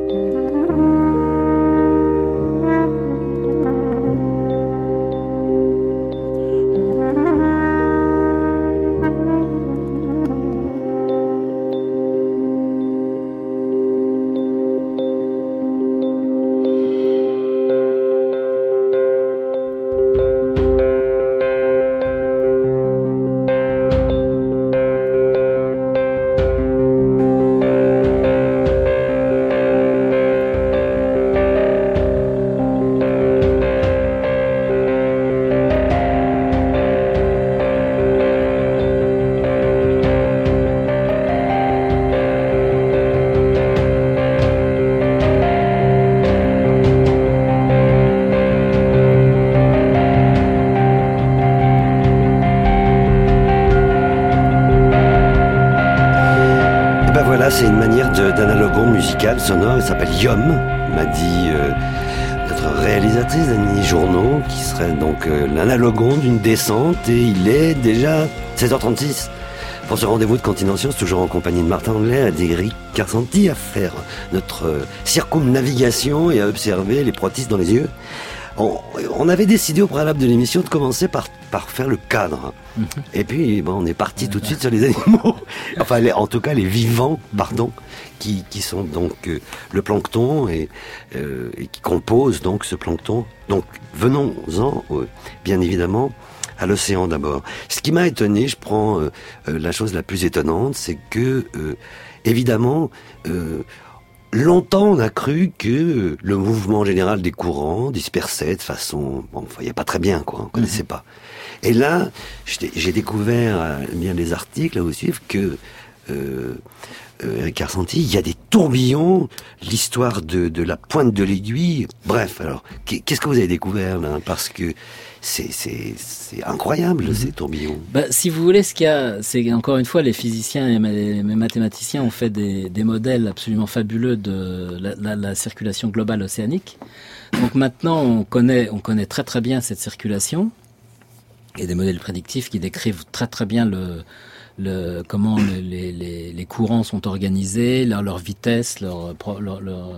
C'est une manière de, d'analogon musical sonore, il s'appelle Yom, m'a dit euh, notre réalisatrice Annie Journeau, qui serait donc euh, l'analogon d'une descente, et il est déjà seize heures trente-six. Pour ce rendez-vous de Continence, toujours en compagnie de Martin Anglais et d'Éric Carsanti, à faire notre euh, circumnavigation et à observer les protistes dans les yeux. On, on avait décidé au préalable de l'émission de commencer par, par faire le cadre. Mmh. Et puis, bon, on est parti mmh. tout de suite sur les animaux. Enfin, les, en tout cas, les vivants, pardon, qui, qui sont donc euh, le plancton et, euh, et qui composent donc ce plancton. Donc, venons-en, euh, bien évidemment, à l'océan d'abord. Ce qui m'a étonné, je prends euh, euh, la chose la plus étonnante, c'est que, euh, évidemment, euh, longtemps, on a cru que le mouvement général des courants dispersait de façon... Bon, on ne voyait pas très bien, quoi, on ne connaissait pas. Et là, j'ai découvert, euh, bien les articles, là où suivent, que... Euh, euh, Eric Carsanti, il y a des tourbillons, l'histoire de, de la pointe de l'aiguille. Bref, alors, qu'est-ce que vous avez découvert, là? Parce que c'est, c'est, c'est incroyable, mmh. ces tourbillons. Bah, si vous voulez, ce qu'il y a, c'est encore une fois, les physiciens et les mathématiciens ont fait des, des modèles absolument fabuleux de la, la, la circulation globale océanique. Donc maintenant, on connaît, on connaît très très bien cette circulation. Il y a des modèles prédictifs qui décrivent très très bien le... Le, comment le, les, les, les courants sont organisés, leur, leur vitesse, leur, leur, leur,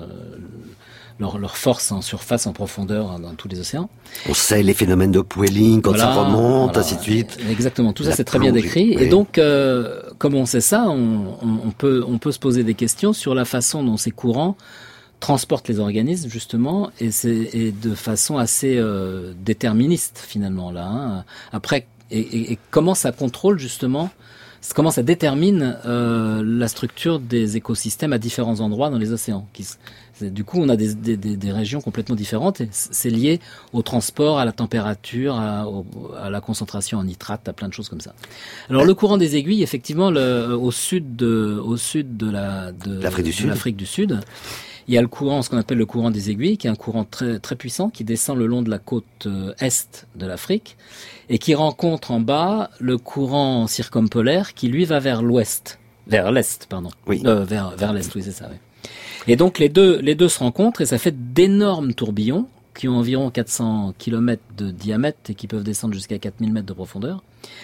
leur, leur force en surface, en profondeur dans tous les océans. On sait les phénomènes de Welling quand voilà, ça remonte, voilà, ainsi de suite. Exactement, tout ça c'est très bien décrit. Oui. Et donc, euh, comme on sait ça, on, on, on, peut, on peut se poser des questions sur la façon dont ces courants transportent les organismes, justement, et, c'est, et de façon assez euh, déterministe, finalement, là. Hein. Après, et, et, et comment ça contrôle, justement, comment ça détermine euh, la structure des écosystèmes à différents endroits dans les océans. Qui, du coup, on a des, des, des régions complètement différentes et c'est lié au transport, à la température, à, au, à la concentration en nitrate, à plein de choses comme ça. Alors, le courant des aiguilles, effectivement, le, au sud de, au sud de la, de, l'Afrique du de Sud. l'Afrique du Sud, il y a le courant, ce qu'on appelle le courant des aiguilles, qui est un courant très, très puissant, qui descend le long de la côte est de l'Afrique, et qui rencontre en bas le courant circumpolaire, qui lui va vers l'ouest, vers l'est, pardon. Oui. Euh, vers, vers l'est, oui, c'est ça, oui. Et donc, les deux, les deux se rencontrent, et ça fait d'énormes tourbillons, qui ont environ quatre cents kilomètres de diamètre, et qui peuvent descendre jusqu'à quatre mille mètres de profondeur.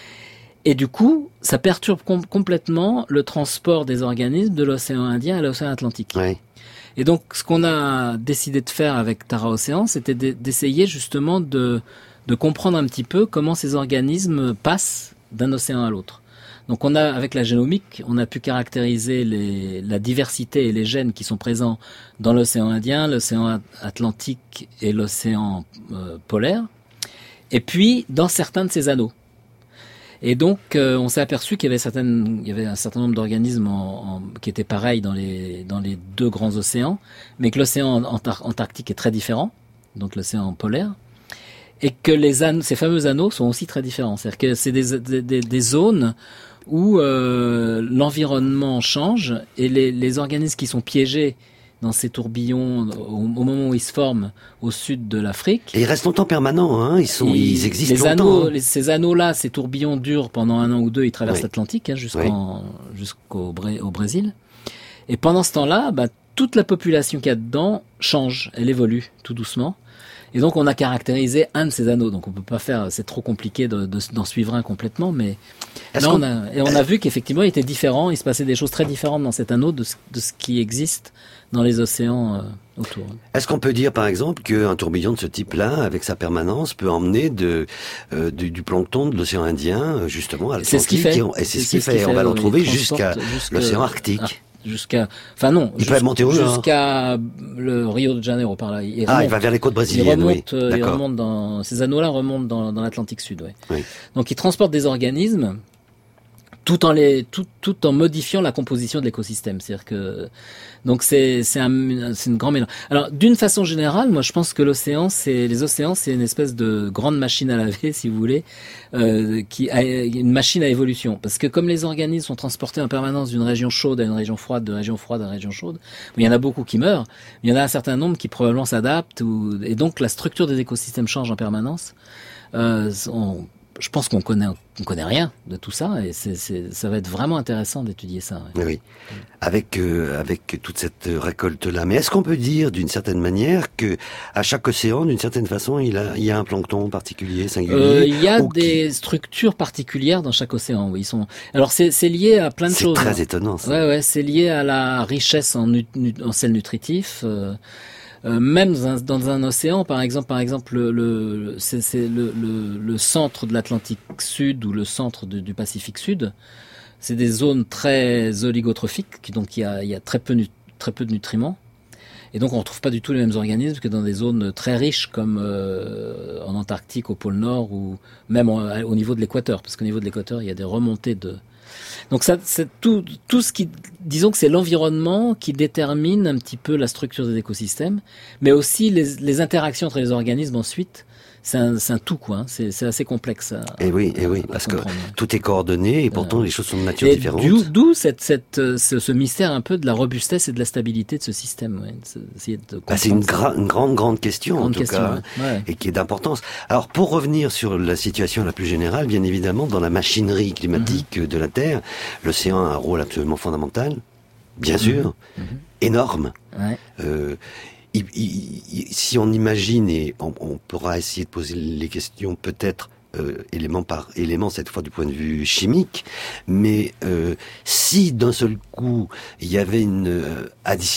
Et du coup, ça perturbe com- complètement le transport des organismes de l'océan Indien à l'océan Atlantique. Oui. Et donc, ce qu'on a décidé de faire avec Tara Océan, c'était d'essayer justement de, de comprendre un petit peu comment ces organismes passent d'un océan à l'autre. Donc, on a, avec la génomique, on a pu caractériser les, la diversité et les gènes qui sont présents dans l'océan Indien, l'océan Atlantique et l'océan euh, polaire. Et puis, dans certains de ces anneaux. Et donc, euh, on s'est aperçu qu'il y avait certaines, il y avait un certain nombre d'organismes en, en, qui étaient pareils dans les dans les deux grands océans, mais que l'océan Antar- Antarctique est très différent, donc l'océan polaire, et que les anneaux, ces fameux anneaux sont aussi très différents. C'est-à-dire que c'est des des, des zones où euh, l'environnement change et les, les organismes qui sont piégés dans ces tourbillons au, au moment où ils se forment au sud de l'Afrique. Et ils restent longtemps permanents, hein. Ils sont, ils, ils existent les longtemps. Anneaux, hein. les, ces anneaux-là, ces tourbillons durent pendant un an ou deux. Ils traversent oui. l'Atlantique hein, jusqu'en, oui. jusqu'au Bré, au Brésil. Et pendant ce temps-là, bah, toute la population qu'il y a dedans change, elle évolue tout doucement. Et donc on a caractérisé un de ces anneaux. Donc on peut pas faire, c'est trop compliqué de, de, d'en suivre un complètement, mais là, on a, et on a vu qu'effectivement il était différent, il se passait des choses très différentes dans cet anneau de ce, de ce qui existe dans les océans euh, autour. Est-ce qu'on peut dire par exemple qu'un tourbillon de ce type-là, avec sa permanence, peut emmener de, euh, du, du plancton de l'océan Indien justement à l'Atlantique? C'est ce qu'il fait. Et, on, et c'est, c'est ce qu'il fait. fait. On va le retrouver jusqu'à jusqu'à l'océan Arctique. Ah. Jusqu'à, enfin non, il peut monter au jusqu'à le Rio de Janeiro par là. Il ah, remonte, il va vers les côtes brésiliennes. Il remonte, oui. il remonte dans ces anneaux-là remontent dans, dans l'Atlantique Sud. Ouais. Oui. Donc ils transportent des organismes tout en les, tout, tout en modifiant la composition de l'écosystème. C'est-à-dire que donc c'est c'est un c'est une grande mélange. Alors d'une façon générale, moi je pense que l'océan, c'est les océans, c'est une espèce de grande machine à laver, si vous voulez, euh, qui a une machine à évolution. Parce que comme les organismes sont transportés en permanence d'une région chaude à une région froide, de région froide à région chaude, il y en a beaucoup qui meurent, mais il y en a un certain nombre qui probablement s'adaptent, ou, et donc la structure des écosystèmes change en permanence. Euh, on, Je pense qu'on connaît, on connaît rien de tout ça, et c'est, c'est, ça va être vraiment intéressant d'étudier ça. Ouais. Oui, avec euh, avec toute cette récolte-là. Mais est-ce qu'on peut dire, d'une certaine manière, que à chaque océan, d'une certaine façon, il a, il y a un plancton particulier, singulier? Euh, il y a des qui... structures particulières dans chaque océan. Oui, ils sont. Alors c'est, c'est lié à plein de c'est choses. C'est très hein. étonnant. Ça. Ouais, ouais, c'est lié à la richesse en, nu, en sels nutritifs. Euh, Euh, même dans un, dans un océan, par exemple, par exemple, le, le c'est, c'est le, le, le centre de l'Atlantique Sud ou le centre de, du Pacifique Sud, c'est des zones très oligotrophiques, qui donc il y a, il y a très peu, très peu de nutriments, et donc on retrouve pas du tout les mêmes organismes que dans des zones très riches comme euh, en Antarctique, au pôle Nord, ou même au, au niveau de l'équateur, parce qu'au niveau de l'équateur, il y a des remontées de Donc ça, c'est tout, tout ce qui, disons que c'est l'environnement qui détermine un petit peu la structure des écosystèmes, mais aussi les, les interactions entre les organismes ensuite. C'est un, c'est un tout, quoi. Hein. C'est, c'est assez complexe. À, et oui, et oui, parce que tout est coordonné et pourtant euh, les choses sont de nature et différente. D'où, d'où cette, cette, ce, ce mystère un peu de la robustesse et de la stabilité de ce système. Ouais. C'est, de bah, c'est une, gra- une grande, grande question grande en tout question, cas, ouais. Ouais. et qui est d'importance. Alors, pour revenir sur la situation la plus générale, bien évidemment, dans la machinerie climatique mm-hmm. de la Terre, l'océan a un rôle absolument fondamental, bien mm-hmm. sûr, mm-hmm. énorme. Ouais. Euh, Il, il, il, si on imagine, et on, on pourra essayer de poser les questions peut-être euh, élément par élément, cette fois du point de vue chimique, mais euh, si d'un seul coup il y avait une euh,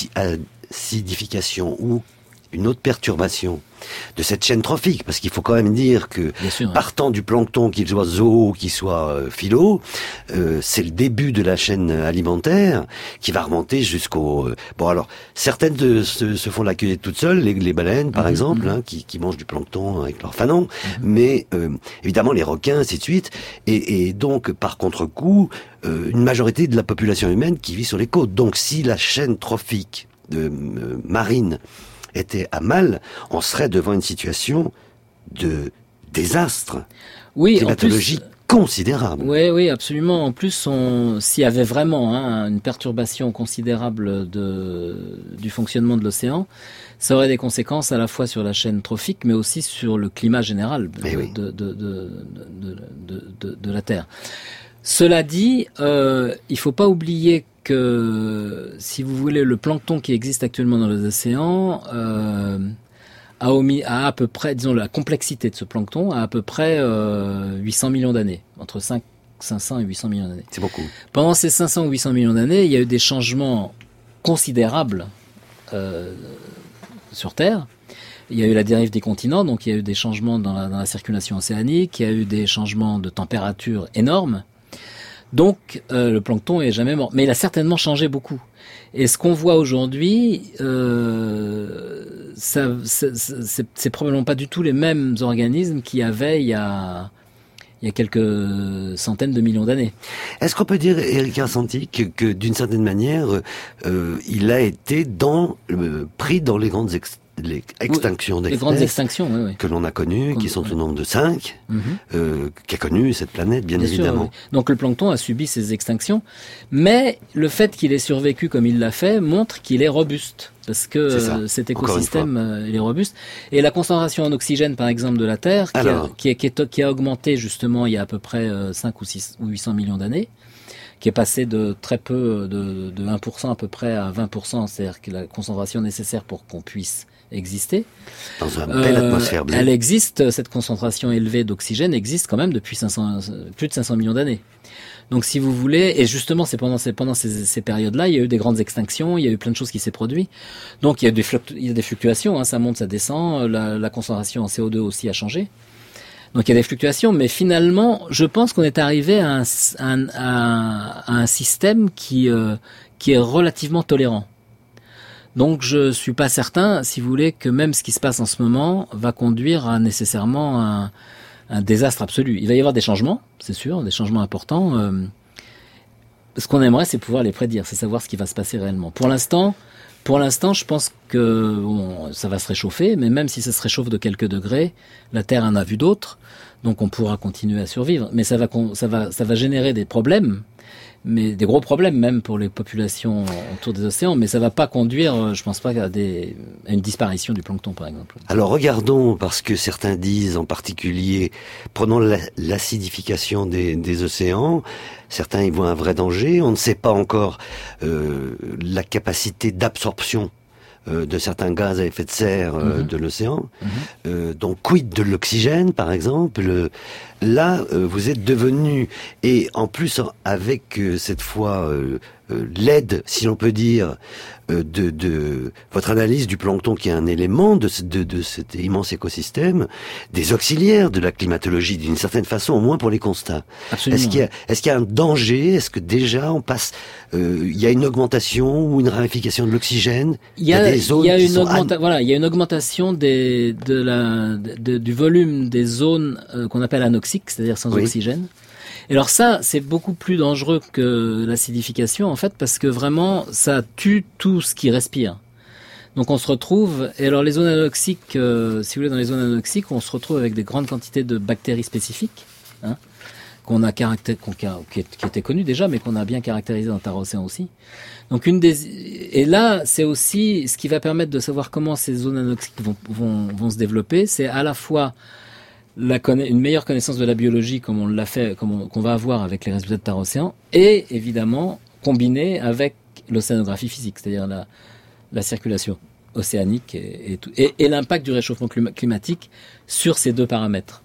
acidification ou une autre perturbation de cette chaîne trophique, parce qu'il faut quand même dire que sûr, partant ouais. du plancton, qu'il soit zoo, qu'il soit euh, philo, euh, c'est le début de la chaîne alimentaire qui va remonter jusqu'au... Euh, bon alors, certaines de, se, se font la cueillette toutes seules, les, les baleines par mmh, exemple, mmh. Hein, qui, qui mangent du plancton avec leur fanon, mmh. mais euh, évidemment les requins, ainsi de suite, et, et donc par contre-coup, euh, une majorité de la population humaine qui vit sur les côtes. Donc si la chaîne trophique de, euh, marine était à mal, on serait devant une situation de désastre oui, climatologique en plus, considérable. Oui, oui, absolument. En plus, on, s'il y avait vraiment hein, une perturbation considérable de, du fonctionnement de l'océan, ça aurait des conséquences à la fois sur la chaîne trophique, mais aussi sur le climat général de, oui. de, de, de, de, de, de, de la Terre. Cela dit, euh, il ne faut pas oublier que, si vous voulez, le plancton qui existe actuellement dans les océans euh, a, omis, a à peu près, disons, la complexité de ce plancton a à peu près euh, huit cents millions d'années, entre cinq cents et huit cents millions d'années. C'est beaucoup. Pendant ces cinq cents ou huit cents millions d'années, il y a eu des changements considérables euh, sur Terre. Il y a eu la dérive des continents, donc il y a eu des changements dans la, dans la circulation océanique, il y a eu des changements de température énormes. Donc euh, le plancton est jamais mort, mais il a certainement changé beaucoup. Et ce qu'on voit aujourd'hui, euh, ça, c'est, c'est, c'est probablement pas du tout les mêmes organismes qu'il y avait il y a, il y a quelques centaines de millions d'années. Est-ce qu'on peut dire, Éric Arsanti, que, que d'une certaine manière, euh, il a été dans, euh, pris dans les grandes ex- les extinctions d'espèces, les grandes extinctions, oui, oui. que l'on a connues, Comme, qui sont oui. au nombre de cinq, mm-hmm. euh, qu'a connu cette planète, bien, bien évidemment. Sûr, oui. Donc le plancton a subi ces extinctions, mais le fait qu'il ait survécu comme il l'a fait montre qu'il est robuste, parce que euh, cet écosystème euh, il est robuste. Et la concentration en oxygène, par exemple, de la Terre, qui, Alors, a, qui, a, qui, a, qui a augmenté justement il y a à peu près euh, cinq ou six ou huit cents millions d'années, qui est passé de très peu, de, de un pour cent à peu près à vingt pour cent, c'est-à-dire que la concentration nécessaire pour qu'on puisse exister. Dans une belle euh, atmosphère bleue. Elle existe, cette concentration élevée d'oxygène existe quand même depuis cinq cents, plus de cinq cents millions d'années. Donc si vous voulez, et justement c'est pendant ces, pendant ces, ces périodes-là, il y a eu des grandes extinctions, il y a eu plein de choses qui s'est produit. Donc il y a des, fluctu- il y a des fluctuations, hein, ça monte, ça descend, la, la concentration en C O deux aussi a changé. Donc il y a des fluctuations, mais finalement, je pense qu'on est arrivé à un, un, à un système qui, euh, qui est relativement tolérant. Donc je suis pas certain, si vous voulez, que même ce qui se passe en ce moment va conduire à nécessairement un, un désastre absolu. Il va y avoir des changements, c'est sûr, des changements importants. Euh, ce qu'on aimerait, c'est pouvoir les prédire, c'est savoir ce qui va se passer réellement. Pour l'instant, pour l'instant, je pense que bon, ça va se réchauffer, mais même si ça se réchauffe de quelques degrés, la Terre en a vu d'autres, donc on pourra continuer à survivre. Mais ça va, ça va, ça va générer des problèmes, mais des gros problèmes même pour les populations autour des océans, mais ça va pas conduire, je pense pas, à, des, à une disparition du plancton, par exemple. Alors regardons, parce que certains disent en particulier, prenons la, l'acidification des, des océans, certains y voient un vrai danger, on ne sait pas encore euh, la capacité d'absorption euh, de certains gaz à effet de serre euh, mm-hmm. de l'océan. Mm-hmm. Euh, donc quid de l'oxygène, par exemple. Là, euh, vous êtes devenu, et en plus avec euh, cette fois euh, euh, l'aide, si l'on peut dire, euh, de, de votre analyse du plancton, qui est un élément de, de, de cet immense écosystème, des auxiliaires de la climatologie, d'une certaine façon, au moins pour les constats. Absolument. Est-ce qu'il y a, est-ce qu'il y a un danger? Est-ce que déjà on passe, euh, il y a une augmentation ou une ramification de l'oxygène? Il y a, il y a des zones il y a une augmenta- an... voilà, il y a une augmentation des, de la, de, du volume des zones euh, qu'on appelle anoxiques, c'est-à-dire sans oui. oxygène. Et alors ça, c'est beaucoup plus dangereux que l'acidification, en fait, parce que vraiment, ça tue tout ce qui respire. Donc on se retrouve, et alors les zones anoxiques, euh, si vous voulez, dans les zones anoxiques, on se retrouve avec des grandes quantités de bactéries spécifiques, hein, qu'on a caractér- qu'on, qui, qui étaient connues déjà, mais qu'on a bien caractérisées dans Tara-Océan aussi. Donc une des, et là, c'est aussi ce qui va permettre de savoir comment ces zones anoxiques vont, vont, vont se développer, c'est à la fois La conna- une meilleure connaissance de la biologie, comme on l'a fait, comme on, qu'on va avoir avec les résultats de Tara-Océan, et évidemment combiné avec l'océanographie physique, c'est-à-dire la, la circulation océanique et, et, tout, et, et l'impact du réchauffement clima- climatique sur ces deux paramètres.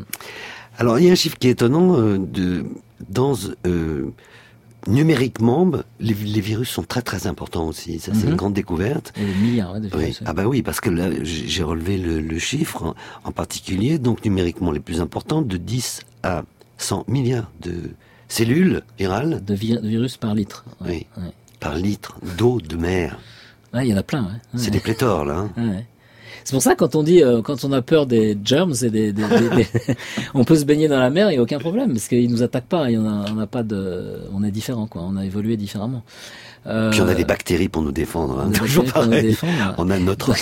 Alors il y a un chiffre qui est étonnant, euh, de, dans euh, numériquement, les, les virus sont très très importants aussi. Ça, c'est mm-hmm. une grande découverte. Et des milliards ouais, de virus. Oui. Ah bah oui, parce que là, j'ai relevé le, le chiffre en, en particulier, donc numériquement les plus importantes, de dix à cent milliards de cellules virales. De, vi- de virus par litre. Ouais. Oui, ouais. Par litre d'eau de mer. Ouais, il y en a plein. Ouais. C'est ouais. des pléthores, là. Hein. Ouais. C'est pour ça quand on dit, euh, quand on a peur des germs, et des, des, des, des on peut se baigner dans la mer, il n'y a aucun problème, parce qu'ils nous attaquent pas, il y en a, on n'a pas de, on est différent, quoi, on a évolué différemment. Euh, Puis on a des bactéries pour nous défendre, hein, on toujours pareil. Défendre. On a notre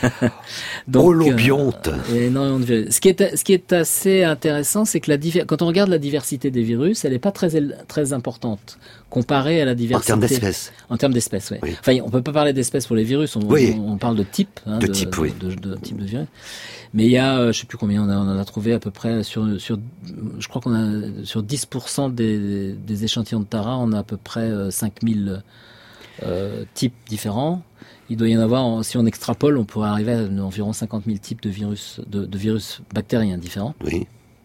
Donc, holobionte. Euh, énormément de virus. Ce qui est, ce qui est assez intéressant, c'est que la diver... quand on regarde la diversité des virus, elle n'est pas très, très importante comparée à la diversité. En termes d'espèces. En termes d'espèces, oui. oui. Enfin, on peut pas parler d'espèces pour les virus, on, oui. on, on parle de type, hein, de, de type, de, oui. de, de, de type de virus. Mais il y a, euh, je sais plus combien, on, a, on en a trouvé à peu près sur, sur, je crois qu'on a sur dix pour cent des, des échantillons de Tara, on a à peu près euh, cinq mille Euh, types différents. Il doit y en avoir, si on extrapole, on pourrait arriver à environ cinquante mille types de virus, de, de virus bactériens différents. Oui.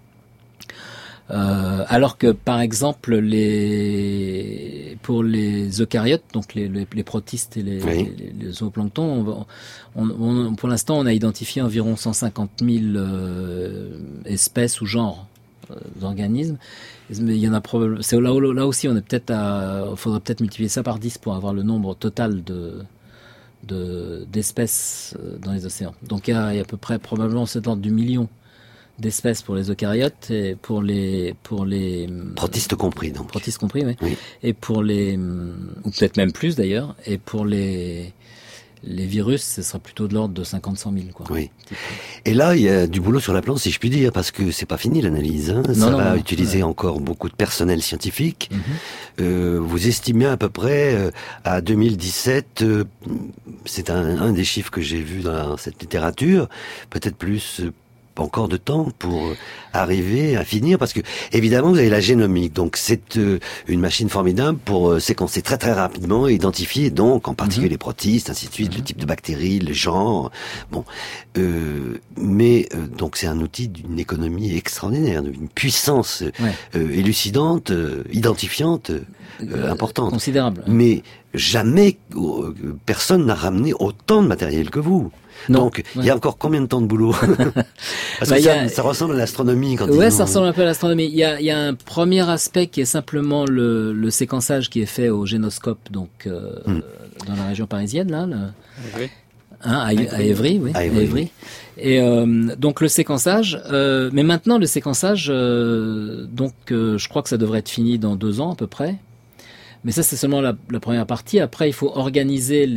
Euh, alors que, par exemple, les, pour les eucaryotes, donc les, les, les protistes et les, oui. les, les zooplanctons, on, on, on, pour l'instant, on a identifié environ cent cinquante mille euh, espèces ou genres euh, d'organismes. Mais il y en a probablement, c'est là, là aussi, on est peut-être à, faudrait peut-être multiplier ça par dix pour avoir le nombre total de, de, d'espèces dans les océans. Donc il y a, il y a à peu près, probablement, c'est de l'ordre du million d'espèces pour les eucaryotes et pour les, pour les, protistes compris, donc. Protistes compris, oui. oui. Et pour les, ou peut-être même plus d'ailleurs, et pour les, les virus, ce sera plutôt de l'ordre de cinquante à cent mille, quoi. Oui. Et là, il y a du boulot sur la planche, si je puis dire, parce que c'est pas fini l'analyse. Hein. Ça non, va non, utiliser non. encore beaucoup de personnel scientifique. Mm-hmm. Euh, vous estimez à peu près euh, à deux mille dix-sept, euh, c'est un, un des chiffres que j'ai vu dans cette littérature, peut-être plus, euh, encore de temps pour arriver à finir, parce que évidemment vous avez la génomique, donc c'est euh, une machine formidable pour euh, séquencer très très rapidement et identifier donc en particulier mm-hmm. les protistes, ainsi de suite, mm-hmm. le type de bactéries, le genre. Bon, euh, mais euh, donc c'est un outil d'une économie extraordinaire, d'une puissance ouais. euh, élucidante, euh, identifiante, euh, euh, importante, considérable. Mais jamais euh, personne n'a ramené autant de matériel que vous. Non. Donc, il ouais. y a encore combien de temps de boulot? Parce bah, que ça, a... ça ressemble à l'astronomie. Quand ouais, ils ça ont... ressemble un peu à l'astronomie. Il y a, il y a un premier aspect qui est simplement le, le séquençage qui est fait au génoscope, donc euh, hmm. dans la région parisienne, là. Le... Oui. Hein, à, à Évry, oui. À Évry. À Évry. Et euh, donc le séquençage, euh, mais maintenant le séquençage, euh, donc euh, je crois que ça devrait être fini dans deux ans à peu près. Mais ça, c'est seulement la, la première partie. Après, il faut organiser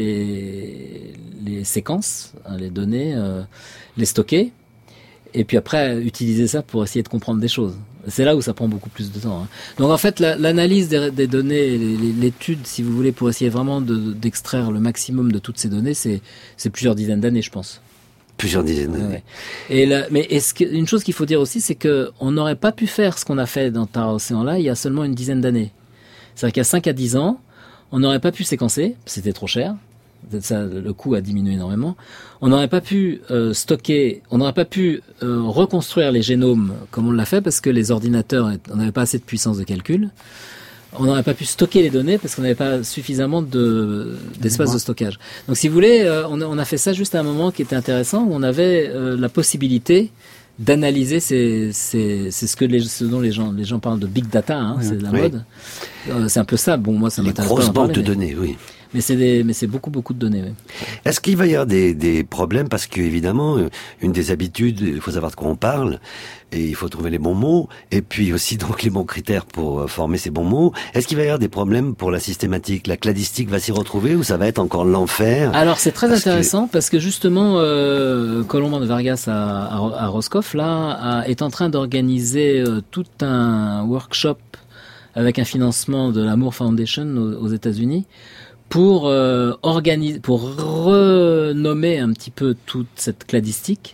les, les séquences, hein, les données, euh, les stocker, et puis après, utiliser ça pour essayer de comprendre des choses. C'est là où ça prend beaucoup plus de temps. Hein. Donc en fait, la, l'analyse des, des données, l'étude, si vous voulez, pour essayer vraiment de, d'extraire le maximum de toutes ces données, c'est, c'est plusieurs dizaines d'années, je pense. Plusieurs dizaines d'années. Ouais. Et là, mais est-ce que, une chose qu'il faut dire aussi, c'est que on n'aurait pas pu faire ce qu'on a fait dans Tara Océan là il y a seulement une dizaine d'années. C'est-à-dire qu'il y a cinq à dix ans, on n'aurait pas pu séquencer, c'était trop cher. Ça, le coût a diminué énormément. On n'aurait pas pu euh, stocker, on n'aurait pas pu euh, reconstruire les génomes comme on l'a fait parce que les ordinateurs, on n'avait pas assez de puissance de calcul. On n'aurait pas pu stocker les données parce qu'on n'avait pas suffisamment de, d'espace de stockage. Donc si vous voulez, euh, on, a, on a fait ça juste à un moment qui était intéressant, où on avait euh, la possibilité d'analyser, c'est c'est c'est ce que les ce dont les gens les gens parlent de big data, hein, oui, c'est la oui. mode. Euh, c'est un peu ça. Bon, moi ça m'intéresse pas. Les grosses banques de mais, données, oui. Mais c'est des mais c'est beaucoup beaucoup de données. Oui. Est-ce qu'il va y avoir des des problèmes parce que évidemment une des habitudes, il faut savoir de quoi on parle et il faut trouver les bons mots et puis aussi donc les bons critères pour former ces bons mots. Est-ce qu'il va y avoir des problèmes pour la systématique? La cladistique va s'y retrouver ou ça va être encore l'enfer? Alors c'est très parce intéressant que... parce que justement euh, Colomban de Vargas à, à, à Roscoff là a, est en train d'organiser euh, tout un workshop avec un financement de la Moore Foundation aux, aux États-Unis pour euh, organiser, pour renommer un petit peu toute cette cladistique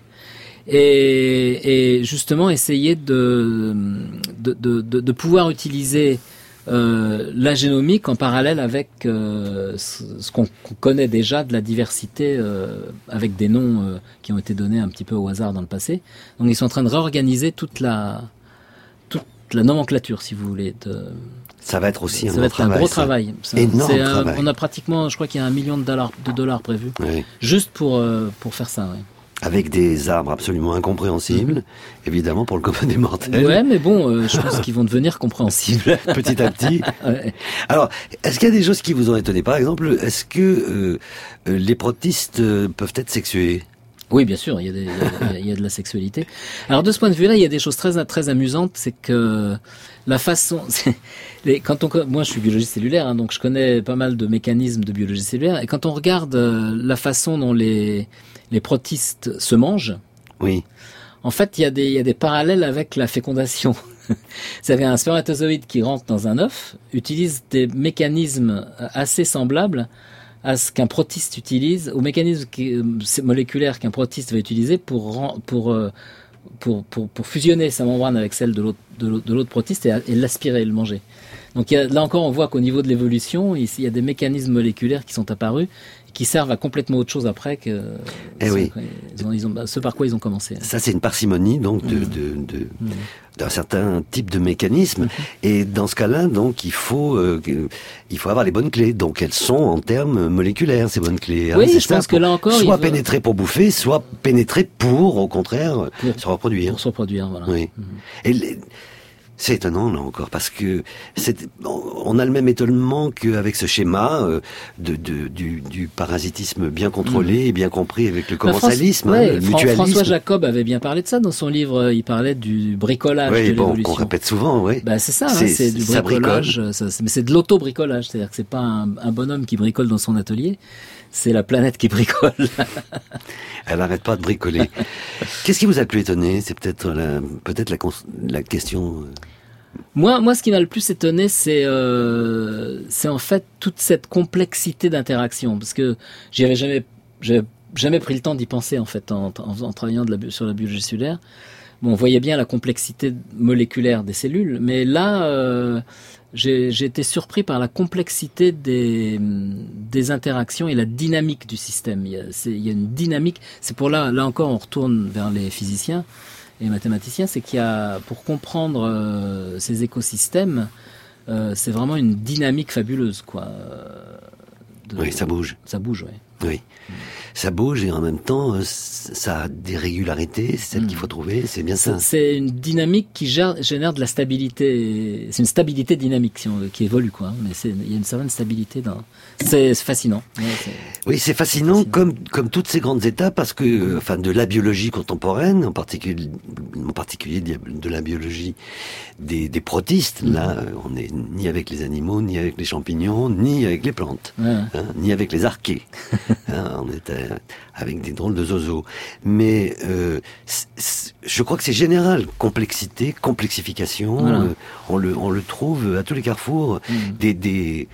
et, et justement essayer de de, de, de, de pouvoir utiliser euh, la génomique en parallèle avec euh, ce qu'on connaît déjà de la diversité euh, avec des noms euh, qui ont été donnés un petit peu au hasard dans le passé. Donc ils sont en train de réorganiser toute la toute la nomenclature, si vous voulez, de ça va être aussi un, ça va être un gros travail. Ça, énorme c'est un, travail. On a pratiquement, je crois qu'il y a un million de dollars, de dollars prévus, oui. juste pour euh, pour faire ça. Oui. Avec des arbres absolument incompréhensibles, mmh. évidemment pour le commun des mortels. Ouais, mais bon, euh, je pense qu'ils vont devenir compréhensibles petit à petit. Ouais. Alors, est-ce qu'il y a des choses qui vous ont étonné? Par exemple, est-ce que euh, les protistes euh, peuvent être sexués? Oui, bien sûr, il y a, des, il, y a, il y a de la sexualité. Alors de ce point de vue-là, il y a des choses très très amusantes, c'est que la façon, les, quand on, moi je suis biologiste cellulaire, hein, donc je connais pas mal de mécanismes de biologie cellulaire, et quand on regarde euh, la façon dont les les protistes se mangent, oui, en fait il y a des il y a des parallèles avec la fécondation. C'est-à-dire un spermatozoïde qui rentre dans un œuf utilise des mécanismes assez semblables à ce qu'un protiste utilise, au mécanisme qui, moléculaire qu'un protiste va utiliser pour pour pour pour, pour fusionner sa membrane avec celle de l'autre de l'autre, de l'autre protiste et, et l'aspirer et le manger. Donc il y a, là encore, on voit qu'au niveau de l'évolution, il y a des mécanismes moléculaires qui sont apparus, qui servent à complètement autre chose après que eh oui. ils ont, ils ont, ce par quoi ils ont commencé. Ça, c'est une parcimonie donc de, mmh. de, de mmh. d'un certain type de mécanisme. Mmh. Et dans ce cas-là, donc il faut euh, il faut avoir les bonnes clés. Donc elles sont en termes moléculaires ces bonnes clés. Oui, hein, je pense que là encore, soit il pénétrer pour bouffer, soit pénétrer pour, au contraire, pour, se reproduire. Pour se reproduire, voilà. Oui. Mmh. Et les, c'est étonnant là encore parce que c'est, on a le même étonnement qu'avec ce schéma euh, de, de du, du parasitisme bien contrôlé mmh. et bien compris avec le commensalisme, bah, France, hein, ouais, le mutualisme. François Jacob avait bien parlé de ça dans son livre. Il parlait du bricolage oui, de bon, l'évolution. Qu'on répète souvent, oui. Bah c'est ça, c'est, hein, c'est du bricolage. Ça, c'est, mais c'est de l'auto-bricolage, c'est-à-dire que c'est pas un, un bonhomme qui bricole dans son atelier. C'est la planète qui bricole. Elle n'arrête pas de bricoler. Qu'est-ce qui vous a le plus étonné? C'est peut-être la, peut-être la, la question. Moi, moi, ce qui m'a le plus étonné, c'est, euh, c'est en fait toute cette complexité d'interaction, parce que j'y avais jamais, j'avais jamais pris le temps d'y penser en fait en, en, en travaillant de la, sur la biologie cellulaire. Bon, on voyait bien la complexité moléculaire des cellules, mais là, euh, j'ai, j'ai été surpris par la complexité des, des interactions et la dynamique du système. Il y a, c'est, il y a une dynamique. C'est pour là, là encore, on retourne vers les physiciens et les mathématiciens, c'est qu'il y a, pour comprendre euh, ces écosystèmes, euh, c'est vraiment une dynamique fabuleuse, quoi. De, oui, ça bouge. Ça bouge, oui. Oui. Ça bouge et en même temps, ça a des régularités, c'est celle mmh. qu'il faut trouver, c'est bien ça. C'est une dynamique qui gère, génère de la stabilité, c'est une stabilité dynamique si on veut, qui évolue, quoi. Mais c'est, il y a une certaine stabilité dans. C'est, c'est fascinant. Ouais, c'est... Oui, c'est fascinant, fascinant, comme comme toutes ces grandes étapes, parce que, mmh. enfin, de la biologie contemporaine, en particulier, en particulier de la biologie des, des protistes. Mmh. Là, on n'est ni avec les animaux, ni avec les champignons, ni avec les plantes, ouais. hein, ni avec les archées. hein, on est avec des drôles de zozos. Mais euh, je crois que c'est général. Complexité, complexification, voilà. euh, on, le, on le trouve à tous les carrefours. Mmh. Des, des,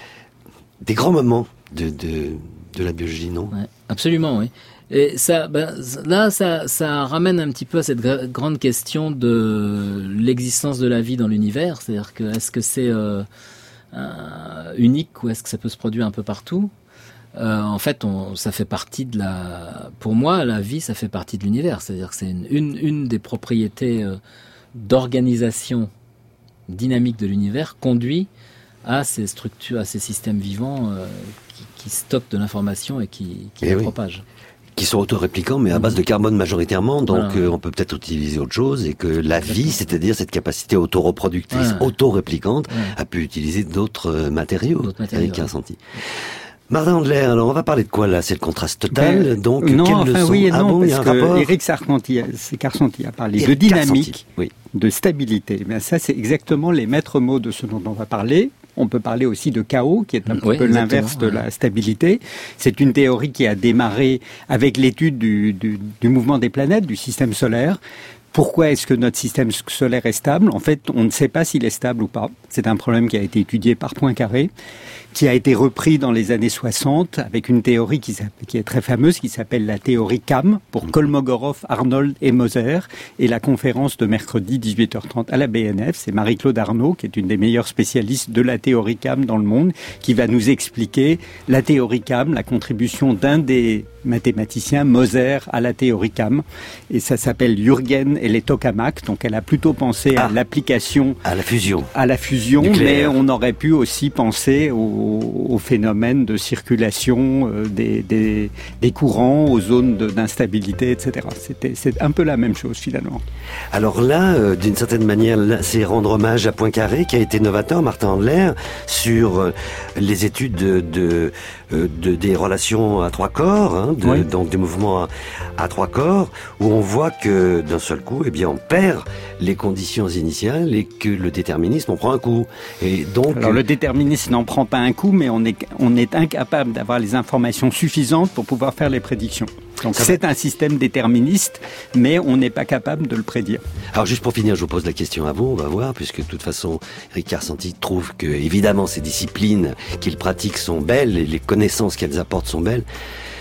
des grands moments de, de, de la biologie, non ? Ouais, absolument, oui. Et ça, ben, là, ça, ça ramène un petit peu à cette gra- grande question de l'existence de la vie dans l'univers. C'est-à-dire que est-ce que c'est euh, euh, unique ou est-ce que ça peut se produire un peu partout ? Euh, en fait, on, ça fait partie de la. Pour moi, la vie, ça fait partie de l'univers. C'est-à-dire que c'est une, une, une des propriétés euh, d'organisation dynamique de l'univers conduit à ces structures, à ces systèmes vivants euh, qui, qui stockent de l'information et qui, qui la oui. propagent. Qui sont autoréplicants, mais à base de carbone majoritairement, donc voilà. euh, on peut peut-être utiliser autre chose, et que la Exactement. vie, c'est-à-dire cette capacité autoreproductrice, voilà. autoréplicante, voilà. a pu utiliser d'autres matériaux. D'autres matériaux. Eric Kersenti. Martin Andler, alors on va parler de quoi là ? C'est le contraste total, ben, donc non, quelle enfin, leçon ? Oui et non, ah bon, parce que Eric Kersenti, Kersenti a parlé Eric de dynamique, oui. de stabilité. Mais ça, c'est exactement les maîtres mots de ce dont on va parler. On peut parler aussi de chaos, qui est un oui, peu l'inverse de la stabilité. C'est une théorie qui a démarré avec l'étude du, du, du mouvement des planètes, du système solaire. Pourquoi est-ce que notre système solaire est stable ? En fait, on ne sait pas s'il est stable ou pas. C'est un problème qui a été étudié par Poincaré, qui a été repris dans les années soixante avec une théorie qui, qui est très fameuse, qui s'appelle la théorie C A M, pour Kolmogorov, Arnold et Moser. Et la conférence de mercredi dix-huit heures trente à la B N F, c'est Marie-Claude Arnaud, qui est une des meilleures spécialistes de la théorie C A M dans le monde, qui va nous expliquer la théorie C A M, la contribution d'un des mathématiciens, Moser, à la théorie C A M. Et ça s'appelle Jürgen et les tokamaks. Donc elle a plutôt pensé ah, à l'application... À la fusion. À la fusion, nucléaire. Mais on aurait pu aussi penser au au phénomène de circulation euh, des, des, des courants, aux zones de, d'instabilité, et cetera. C'était, c'est un peu la même chose finalement. Alors là, euh, d'une certaine manière, là, c'est rendre hommage à Poincaré, qui a été novateur, Martin Andler, sur euh, les études de, de, euh, de, des relations à trois corps, hein, de, oui. donc des mouvements à, à trois corps, où on voit que d'un seul coup, eh bien, on perd les conditions initiales et que le déterminisme en prend un coup. Et donc, alors le déterminisme n'en prend pas un coup, mais on est, on est incapable d'avoir les informations suffisantes pour pouvoir faire les prédictions. Donc c'est un système déterministe, mais on n'est pas capable de le prédire. Alors juste pour finir, je vous pose la question à vous, on va voir, puisque de toute façon, Eric Kersenti trouve que, évidemment, ces disciplines qu'il pratique sont belles, et les connaissances qu'elles apportent sont belles.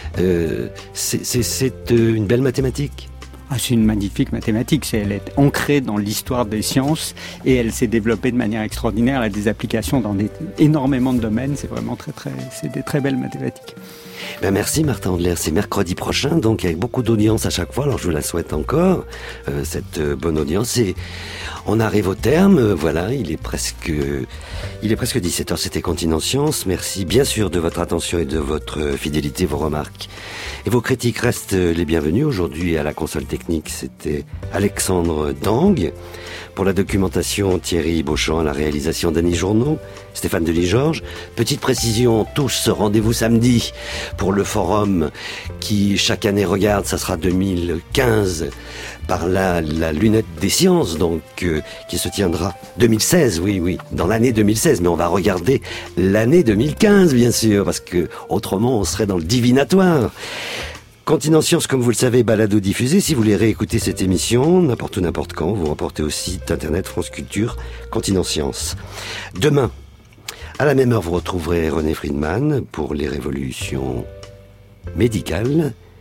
Euh, c'est, c'est, c'est une belle mathématique. Ah, c'est une magnifique mathématique. C'est, elle est ancrée dans l'histoire des sciences et elle s'est développée de manière extraordinaire. Elle a des applications dans des, énormément de domaines. C'est vraiment très, très, c'est des très belles mathématiques. Ben merci Martin Andler, c'est mercredi prochain, donc avec beaucoup d'audience à chaque fois, alors je vous la souhaite encore, euh, cette euh, bonne audience, et on arrive au terme, euh, voilà, il est presque il est presque dix-sept heures, c'était Continent Science, merci bien sûr de votre attention et de votre fidélité, vos remarques, et vos critiques restent les bienvenues. Aujourd'hui à la console technique, c'était Alexandre Dang, pour la documentation Thierry Beauchamp, à la réalisation Denis Journeau, Stéphane Delis-Georges. Petite précision, tous, rendez-vous samedi pour le forum qui chaque année regarde, ça sera deux mille quinze, par la, la lunette des sciences, donc euh, qui se tiendra deux mille seize, oui, oui, dans l'année deux mille seize, mais on va regarder l'année deux mille quinze, bien sûr, parce que autrement on serait dans le divinatoire. Continent Science, comme vous le savez, balado diffusé. Si vous voulez réécouter cette émission, n'importe où, n'importe quand, vous reportez au site internet France Culture, Continent Science. Demain, à la même heure, vous retrouverez René Friedman pour les révolutions médicales.